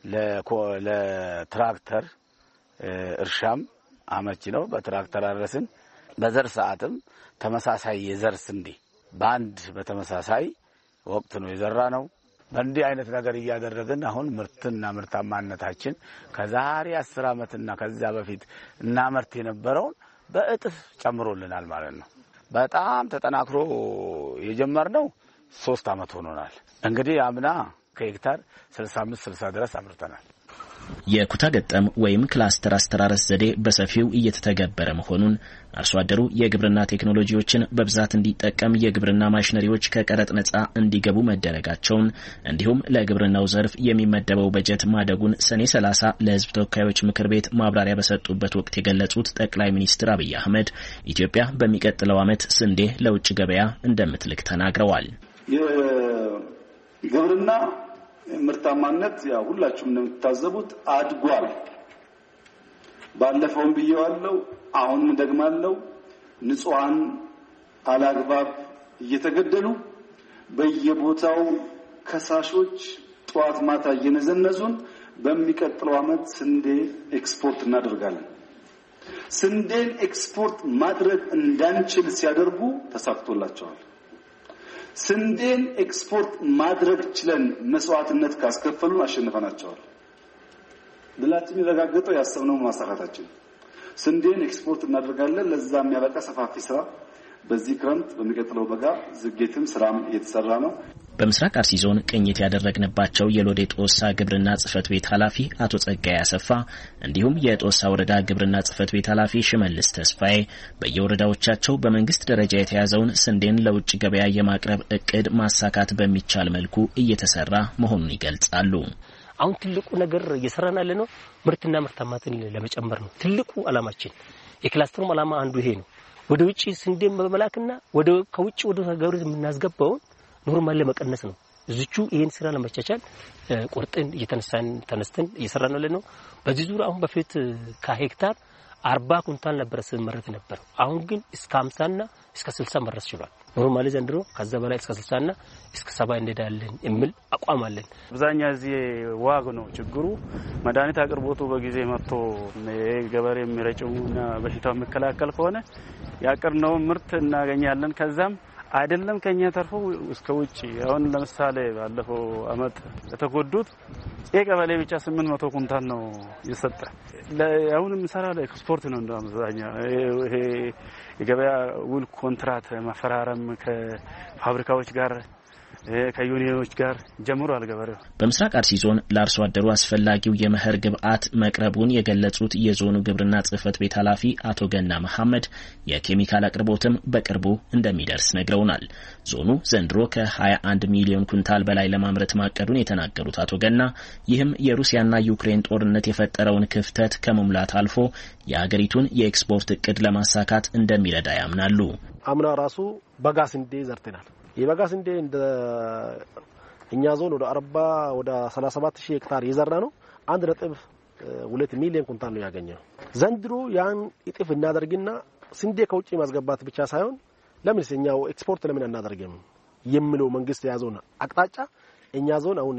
ለትራክተር እርሻም አመቺ ነው። በትራክተር አረስን። በዘር ሰዓትም ተመሳሳይ የዘር ስንዴ በአንድ በተመሳሳይ ወቅት ነው የዘራ ነው። በእንዲህ አይነት ነገር እያደረግን አሁን ምርትና ምርታማነታችን ከዛሬ 10 ዓመትና ከዛ በፊት እናመርት የነበረውን በእጥፍ ጨምሮልናል ማለት ነው። በጣም ተጠናክሮ የጀመርነው 3 ዓመት ሆኖናል። እንግዲህ አምና ከሄክታር 65-60 ድረስ አምርተናል። የኩታ ገጠም ወይም ክላስተር አስተራረስ ዘዴ በሰፊው እየተተገበረ መሆኑን አርሶ አደሩ የግብርና ቴክኖሎጂዎችን በብዛት እንዲጠቀም የግብርና ማሽነሪዎች ከቀረጥ ነጻ እንዲገቡ መደረጋቸውን እንዲሁም ለግብርናው ዘርፍ የሚመደበው በጀት ማደጉን ሰኔ 30 ለሕዝብ ተወካዮች ምክር ቤት ማብራሪያ በሰጡበት ወቅት የገለጹት ጠቅላይ ሚኒስትር አብይ አህመድ ኢትዮጵያ በሚቀጥለው ዓመት ስንዴ ለውጭ ገበያ እንደምትልክ ተናግረዋል። የግብርና ምርታማነት ያው ሁላችሁም እንደምትታዘቡት አድጓል። ባለፈውም ብየዋለሁ፣ አሁንም ደግማለሁ። ንጹሃን አላግባብ እየተገደሉ በየቦታው ከሳሾች ጧት ማታ እየነዘነዙን በሚቀጥለው ዓመት ስንዴ ኤክስፖርት እናደርጋለን። ስንዴን ኤክስፖርት ማድረግ እንዳንችል ሲያደርጉ ተሳክቶላቸዋል። ስንዴን ኤክስፖርት ማድረግ ችለን መስዋዕትነት ካስከፈሉን አሸንፈናቸዋል። ድላችን የተረጋገጠው ያሰብነው ማሳካታችን። ስንዴን ኤክስፖርት እናደርጋለን። ለዛ የሚያበቃ ሰፋፊ ስራ በዚህ ክረምት በሚቀጥለው በጋ ዝግጅትም ስራም እየተሰራ ነው። በምስራቅ አርሲ ዞን ቅኝት ያደረግንባቸው የሎዴ ጦሳ ግብርና ጽሕፈት ቤት ኃላፊ አቶ ጸጋይ አሰፋ እንዲሁም የጦሳ ወረዳ ግብርና ጽሕፈት ቤት ኃላፊ ሽመልስ ተስፋዬ በየወረዳዎቻቸው በመንግስት ደረጃ የተያዘውን ስንዴን ለውጭ ገበያ የማቅረብ እቅድ ማሳካት በሚቻል መልኩ እየተሰራ መሆኑን ይገልጻሉ። አሁን ትልቁ ነገር እየሰራን ያለ ነው ምርትና ምርታማነትን ለመጨመር ነው። ትልቁ አላማችን የክላስተሩም አላማ አንዱ ይሄ ነው። ወደ ውጪ ስንዴን በመላክና ከውጪ ወደ ሀገር የምናስገባውን ኖርማል ለመቀነስ ነው። እዚቹ ይሄን ስራ ለመቻቻል ቁርጥን ተነስተን እየሰራን ነው። በዚህ ዙር አሁን በፊት ከሄክታር 40 ኩንታል ነበር ስመረት ነበር። አሁን ግን እስከ 50 እና እስከ 60 መረስ ይችላል። ኖርማሊ ዘንድሮ ከዛ በላይ እስከ 60 እና እስከ 70 እንደዳለን የሚል አቋም አለን። አብዛኛው እዚህ ዋግ ነው ችግሩ። መድኃኒት አቅርቦቱ በጊዜ መጥቶ ገበሬ የሚረጨውና በሽታው መከላከል ከሆነ ያቀርነው ምርት እናገኛለን። ከዛም አይደለም ከኛ ተርፎ እስከ ውጪ አሁን ለምሳሌ ባለፈው አመት የተጎዱት የቀበሌ ብቻ 800 ኩንታል ነው የሰጠ። አሁን ምሳሌ ኤክስፖርት ነው እንደው አብዛኛው ይሄ የገበያ ውል ኮንትራት መፈራረም ከፋብሪካዎች ጋር ከዩኒዮኖች ጋር ጀምሯል ገበሬው። በምስራቅ አርሲ ዞን ለአርሶ አደሩ አስፈላጊው የመኸር ግብዓት መቅረቡን የገለጹት የዞኑ ግብርና ጽሕፈት ቤት ኃላፊ አቶ ገና መሐመድ የኬሚካል አቅርቦትም በቅርቡ እንደሚደርስ ነግረውናል። ዞኑ ዘንድሮ ከ21 ሚሊዮን ኩንታል በላይ ለማምረት ማቀዱን የተናገሩት አቶ ገና ይህም የሩሲያና ዩክሬን ጦርነት የፈጠረውን ክፍተት ከመሙላት አልፎ የሀገሪቱን የኤክስፖርት እቅድ ለማሳካት እንደሚረዳ ያምናሉ። አምና ራሱ በጋ ስንዴ ዘርተናል። የበጋ ስንዴ እንደ እኛ ዞን ወደ 37000 ሄክታር የዘራ ነው 1.2 ሚሊዮን ኩንታል ነው ያገኘው። ዘንድሮ ያን እጥፍ እናደርግና ስንዴ ከውጪ ማስገባት ብቻ ሳይሆን ለምን እኛው ኤክስፖርት ለምን እናደርገም የሚለው መንግስት የያዘውን አቅጣጫ እኛ ዞን አሁን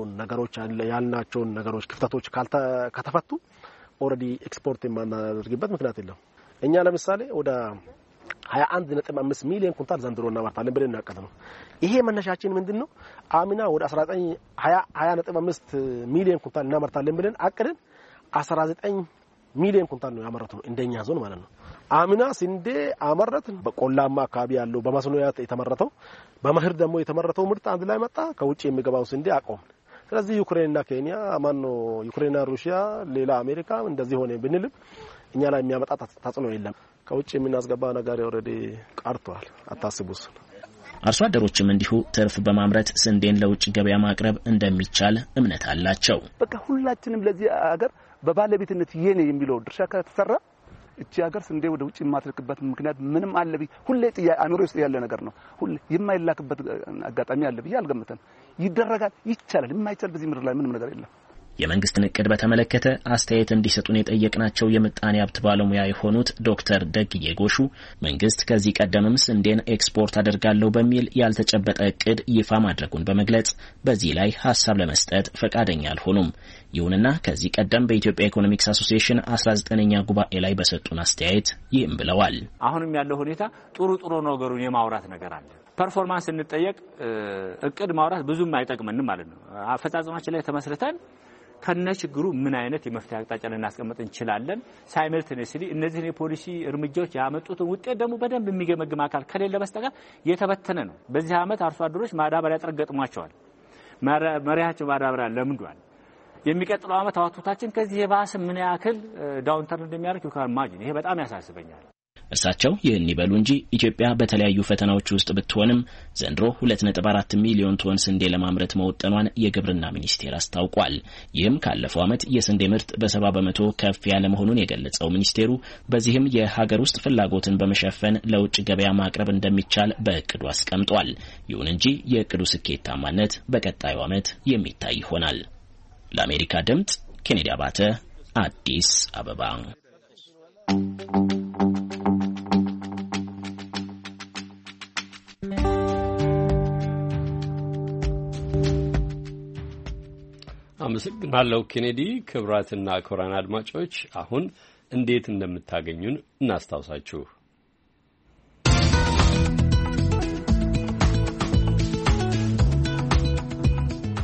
ያልናቸውን ነገሮች ክፍተቶች ከተፈቱ ኦሬዲ ኤክስፖርት የማናደርግበት ምክንያት የለም። እኛ ለምሳሌ ወደ 21.5 ሚሊዮን ኩንታል ዘንድሮ እናመርታለን ብለን እናቀድነው። ይሄ መነሻችን ምንድነው? አምና ወደ 20.5 ሚሊዮን ኩንታል እናመርታለን ብለን አቅደን 19 ሚሊዮን ኩንታል ነው ያመረትነው እንደኛ ዞን ማለት ነው። አምና ስንዴ አመረትን። በቆላማ አካባቢ ያለው በመስኖ የተመረተው በመኸር ደግሞ የተመረተው ምርት አንድ ላይ መጣ። ከውጪ የሚገባው ስንዴ አቆምን። ስለዚህ ዩክሬንና ኬንያ ዩክሬንና ሩሲያ ሌላ አሜሪካ እንደዚህ ሆነ ብንልም እኛ ላይ የሚያመጣ ተጽዕኖ የለም። ከውጭ የምናስገባ ነገር ኦሬዲ ቀርቷል። አታስቡስ። አርሶ አደሮችም እንዲሁ ትርፍ በማምረት ስንዴን ለውጭ ገበያ ማቅረብ እንደሚቻል እምነት አላቸው። በቃ ሁላችንም ለዚህ ሀገር በባለቤትነት የኔ የሚለው ድርሻ ከተሰራ እቺ ሀገር ስንዴ ወደ ውጭ የማትልክበት ምክንያት ምንም አለ ሁሌ አእምሮ ውስጥ ያለ ነገር ነው። ሁሌ የማይላክበት አጋጣሚ አለ ብዬ አልገምተም። ይደረጋል፣ ይቻላል። የማይቻል በዚህ ምድር ላይ ምንም ነገር የለም። የመንግስትን እቅድ በተመለከተ አስተያየት እንዲሰጡን የጠየቅናቸው የምጣኔ ሀብት ባለሙያ የሆኑት ዶክተር ደግዬ ጎሹ መንግስት ከዚህ ቀደምም ስንዴን ኤክስፖርት አደርጋለሁ በሚል ያልተጨበጠ እቅድ ይፋ ማድረጉን በመግለጽ በዚህ ላይ ሀሳብ ለመስጠት ፈቃደኛ አልሆኑም። ይሁንና ከዚህ ቀደም በኢትዮጵያ ኢኮኖሚክስ አሶሲዬሽን 19ኛ ጉባኤ ላይ በሰጡን አስተያየት ይህም ብለዋል። አሁንም ያለው ሁኔታ ጥሩ ነገሩን የማውራት ነገር አለ። ፐርፎርማንስ እንጠየቅ እቅድ ማውራት ብዙም አይጠቅመንም ማለት ነው። አፈጻጸማችን ላይ ተመስርተን ከነችግሩ ምን አይነት የመፍትሄ አቅጣጫ ልናስቀምጥ እንችላለን ሳይመልተነስሊ እነዚህ የፖሊሲ እርምጃዎች ያመጡት ውጤት ደግሞ በደንብ የሚገመግም አካል ከሌለ በስተቀር የተበተነ ነው። በዚህ አመት አርሶ አደሮች ማዳበሪያ ጠርገጥሟቸዋል። መሪያቸው ማዳበሪያ ለምዷል። የሚቀጥለው አመት አዋጡታችን ከዚህ የባሰ ምን ያክል ዳውንተርን እንደሚያደርግ ይካል ማጅን ይሄ በጣም ያሳስበኛል። እርሳቸው ይህን ይበሉ እንጂ ኢትዮጵያ በተለያዩ ፈተናዎች ውስጥ ብትሆንም ዘንድሮ 2.4 ሚሊዮን ቶን ስንዴ ለማምረት መወጠኗን የግብርና ሚኒስቴር አስታውቋል። ይህም ካለፈው ዓመት የስንዴ ምርት በ70% ከፍ ያለ መሆኑን የገለጸው ሚኒስቴሩ በዚህም የሀገር ውስጥ ፍላጎትን በመሸፈን ለውጭ ገበያ ማቅረብ እንደሚቻል በእቅዱ አስቀምጧል። ይሁን እንጂ የእቅዱ ስኬታማነት በቀጣዩ ዓመት የሚታይ ይሆናል። ለአሜሪካ ድምጽ ኬኔዲ አባተ አዲስ አበባ። አመሰግናለሁ ኬኔዲ። ክቡራትና ክቡራን አድማጮች አሁን እንዴት እንደምታገኙን እናስታውሳችሁ።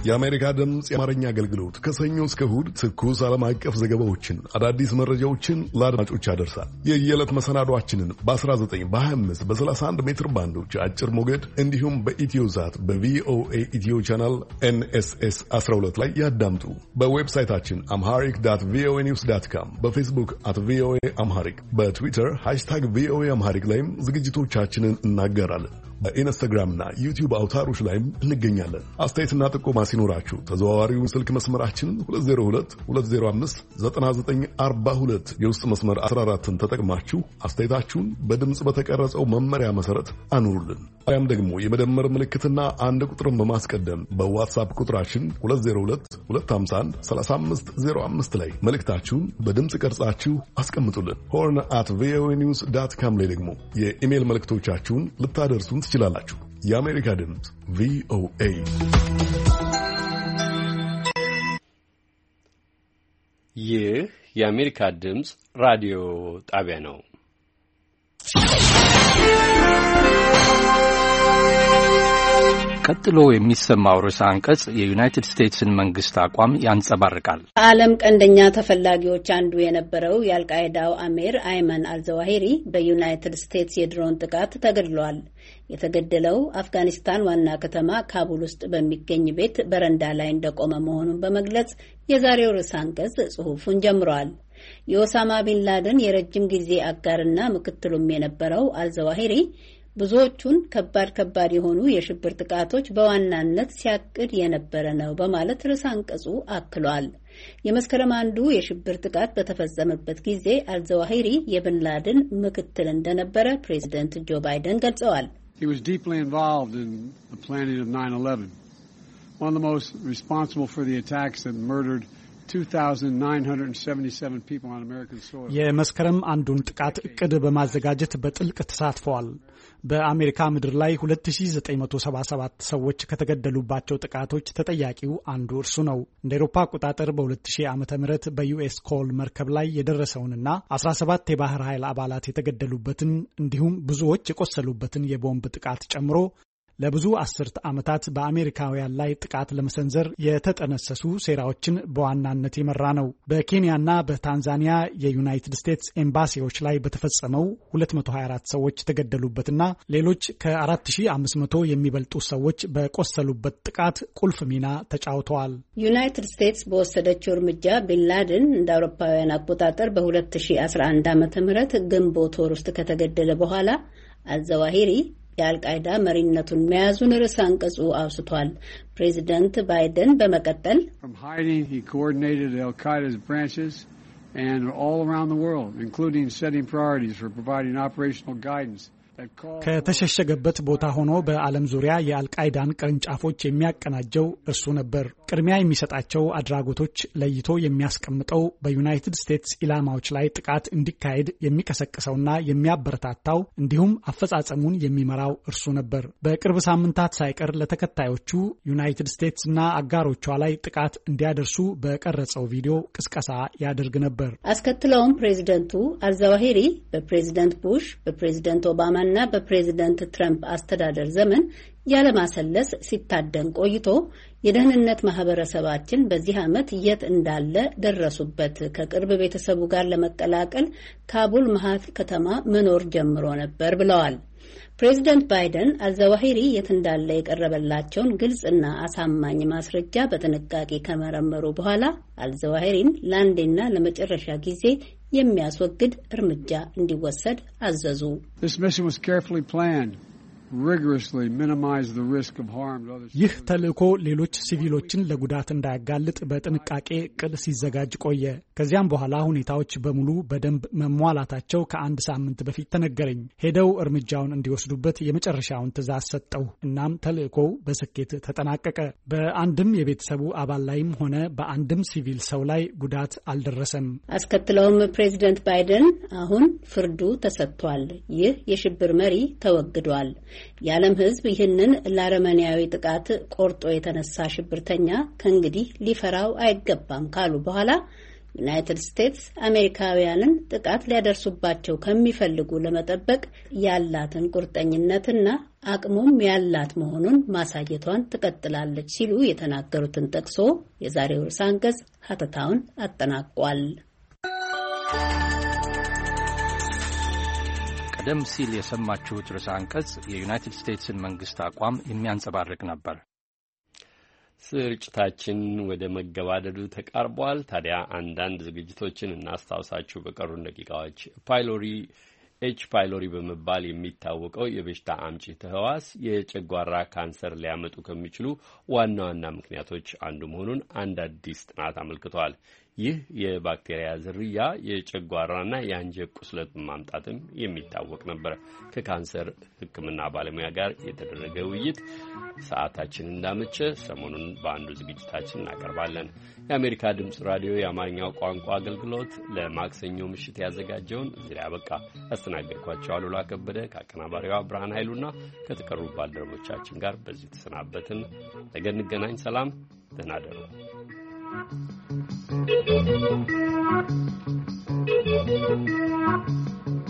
የአሜሪካ ድምፅ የአማርኛ አገልግሎት ከሰኞ እስከ እሁድ ትኩስ ዓለም አቀፍ ዘገባዎችን፣ አዳዲስ መረጃዎችን ለአድማጮች ያደርሳል። የየዕለት መሰናዷችንን በ19 በ25 በ31 ሜትር ባንዶች አጭር ሞገድ እንዲሁም በኢትዮዛት በቪኦኤ ኢትዮ ቻናል NSS 12 ላይ ያዳምጡ። በዌብሳይታችን amharic.voanews.com፣ በፌስቡክ @VOA አምሃሪክ፣ በትዊተር #VOA አምሃሪክ ላይም ዝግጅቶቻችንን እናገራለን። በኢንስታግራምና ዩቲዩብ አውታሮች ላይም እንገኛለን። አስተያየትና ጥቆማ ሲኖራችሁ ተዘዋዋሪውን ስልክ መስመራችንን 2022059942 የውስጥ መስመር 14ን ተጠቅማችሁ አስተያየታችሁን በድምጽ በተቀረጸው መመሪያ መሰረት አኑሩልን። ያም ደግሞ የመደመር ምልክትና አንድ ቁጥርን በማስቀደም በዋትስአፕ ቁጥራችን 2022513505 ላይ መልእክታችሁን በድምጽ ቀርጻችሁ አስቀምጡልን። horn@voanews.com ላይ ደግሞ የኢሜል መልእክቶቻችሁን ልታደርሱን ትችላላችሁ። የአሜሪካ ድምፅ VOA። ይህ የአሜሪካ ድምፅ ራዲዮ ጣቢያ ነው። ቀጥሎ የሚሰማው ርዕሰ አንቀጽ የዩናይትድ ስቴትስን መንግስት አቋም ያንጸባርቃል። ከዓለም ቀንደኛ ተፈላጊዎች አንዱ የነበረው የአልቃይዳው አሚር አይመን አልዘዋሂሪ በዩናይትድ ስቴትስ የድሮን ጥቃት ተገድሏል። የተገደለው አፍጋኒስታን ዋና ከተማ ካቡል ውስጥ በሚገኝ ቤት በረንዳ ላይ እንደቆመ መሆኑን በመግለጽ የዛሬው ርዕሰ አንቀጽ ጽሑፉን ጀምሯል። የኦሳማ ቢን ላደን የረጅም ጊዜ አጋርና ምክትሉም የነበረው አልዘዋሂሪ ብዙዎቹን ከባድ የሆኑ የሽብር ጥቃቶች በዋናነት ሲያቅድ የነበረ ነው በማለት ርዕሰ አንቀጹ አክሏል። የመስከረም አንዱ የሽብር ጥቃት በተፈጸመበት ጊዜ አልዘዋሂሪ የቢን ላደን ምክትል እንደነበረ ፕሬዚደንት ጆ ባይደን ገልጸዋል። He was deeply involved in the planning of 9/11, one of the most responsible for the attacks that murdered 2,977 people on American soil. የመስከረም አንዱን ጥቃት እቅድ በማዘጋጀት በጥልቅ ተሳትፈዋል። በአሜሪካ ምድር ላይ 2977 ሰዎች ከተገደሉባቸው ጥቃቶች ተጠያቂው አንዱ እርሱ ነው። እንደ አውሮፓ አቆጣጠር በ2000 ዓመተ ምህረት በዩኤስ ኮል መርከብ ላይ የደረሰውንና 17 የባህር ኃይል አባላት የተገደሉበትን እንዲሁም ብዙዎች የቆሰሉበትን የቦምብ ጥቃት ጨምሮ ለብዙ አስርት ዓመታት በአሜሪካውያን ላይ ጥቃት ለመሰንዘር የተጠነሰሱ ሴራዎችን በዋናነት የመራ ነው። በኬንያና በታንዛኒያ የዩናይትድ ስቴትስ ኤምባሲዎች ላይ በተፈጸመው 224 ሰዎች የተገደሉበትና ሌሎች ከ4500 የሚበልጡ ሰዎች በቆሰሉበት ጥቃት ቁልፍ ሚና ተጫውተዋል። ዩናይትድ ስቴትስ በወሰደችው እርምጃ ቢን ላደን እንደ አውሮፓውያን አቆጣጠር በ2011 ዓ.ም ግንቦት ወር ውስጥ ከተገደለ በኋላ አልዘዋሂሪ የአልቃይዳ መሪነቱን መያዙን ርዕሰ አንቀጹ አውስቷል። ፕሬዚደንት ባይደን በመቀጠል From hiding, he coordinated al-Qaeda's branches and all around the world, including setting priorities for providing operational guidance. ከተሸሸገበት ቦታ ሆኖ በዓለም ዙሪያ የአልቃይዳን ቅርንጫፎች የሚያቀናጀው እርሱ ነበር። ቅድሚያ የሚሰጣቸው አድራጎቶች ለይቶ የሚያስቀምጠው በዩናይትድ ስቴትስ ኢላማዎች ላይ ጥቃት እንዲካሄድ የሚቀሰቅሰውና የሚያበረታታው እንዲሁም አፈጻጸሙን የሚመራው እርሱ ነበር። በቅርብ ሳምንታት ሳይቀር ለተከታዮቹ ዩናይትድ ስቴትስና አጋሮቿ ላይ ጥቃት እንዲያደርሱ በቀረጸው ቪዲዮ ቅስቀሳ ያደርግ ነበር። አስከትለውም ፕሬዚደንቱ አልዘዋሂሪ በፕሬዚደንት ቡሽ፣ በፕሬዚደንት ኦባማ እና በፕሬዚደንት ትራምፕ አስተዳደር ዘመን ያለማሰለስ ሲታደን ቆይቶ የደህንነት ማህበረሰባችን በዚህ ዓመት የት እንዳለ ደረሱበት። ከቅርብ ቤተሰቡ ጋር ለመቀላቀል ካቡል መሃል ከተማ መኖር ጀምሮ ነበር ብለዋል። ፕሬዚደንት ባይደን አልዘዋሂሪ የት እንዳለ የቀረበላቸውን ግልጽና አሳማኝ ማስረጃ በጥንቃቄ ከመረመሩ በኋላ አልዘዋሂሪን ለአንዴና ለመጨረሻ ጊዜ የሚያስወግድ እርምጃ እንዲወሰድ አዘዙ። ይህ ተልእኮ ሌሎች ሲቪሎችን ለጉዳት እንዳያጋልጥ በጥንቃቄ እቅድ ሲዘጋጅ ቆየ። ከዚያም በኋላ ሁኔታዎች በሙሉ በደንብ መሟላታቸው ከአንድ ሳምንት በፊት ተነገረኝ። ሄደው እርምጃውን እንዲወስዱበት የመጨረሻውን ትዕዛዝ ሰጠው። እናም ተልእኮው በስኬት ተጠናቀቀ። በአንድም የቤተሰቡ አባል ላይም ሆነ በአንድም ሲቪል ሰው ላይ ጉዳት አልደረሰም። አስከትለውም ፕሬዚደንት ባይደን አሁን ፍርዱ ተሰጥቷል፣ ይህ የሽብር መሪ ተወግዷል፣ የዓለም ሕዝብ ይህንን ለአረመኔያዊ ጥቃት ቆርጦ የተነሳ ሽብርተኛ ከእንግዲህ ሊፈራው አይገባም ካሉ በኋላ ዩናይትድ ስቴትስ አሜሪካውያንን ጥቃት ሊያደርሱባቸው ከሚፈልጉ ለመጠበቅ ያላትን ቁርጠኝነትና አቅሙም ያላት መሆኑን ማሳየቷን ትቀጥላለች ሲሉ የተናገሩትን ጠቅሶ የዛሬው ርዕሰ አንቀጽ ሀተታውን አጠናቋል። ቀደም ሲል የሰማችሁት ርዕሰ አንቀጽ የዩናይትድ ስቴትስን መንግስት አቋም የሚያንጸባርቅ ነበር። ስርጭታችን ወደ መገባደዱ ተቃርቧል። ታዲያ አንዳንድ ዝግጅቶችን እናስታውሳችሁ በቀሩን ደቂቃዎች። ኤች ፓይሎሪ በመባል የሚታወቀው የበሽታ አምጪ ተህዋስ የጨጓራ ካንሰር ሊያመጡ ከሚችሉ ዋና ዋና ምክንያቶች አንዱ መሆኑን አንድ አዲስ ጥናት አመልክቷል። ይህ የባክቴሪያ ዝርያ የጨጓራና የአንጀት ቁስለት በማምጣትም የሚታወቅ ነበር። ከካንሰር ሕክምና ባለሙያ ጋር የተደረገ ውይይት ሰዓታችን እንዳመቸ ሰሞኑን በአንዱ ዝግጅታችን እናቀርባለን። የአሜሪካ ድምፅ ራዲዮ የአማርኛው ቋንቋ አገልግሎት ለማክሰኞ ምሽት ያዘጋጀውን እዚህ ላይ አበቃ። ያስተናገድኳቸው አሉላ ከበደ ከአቀናባሪዋ ብርሃን ኃይሉና ከተቀሩ ባልደረቦቻችን ጋር በዚህ ተሰናበትን። ነገ እንገናኝ። ሰላም፣ ደህና ደሩ። Thank you.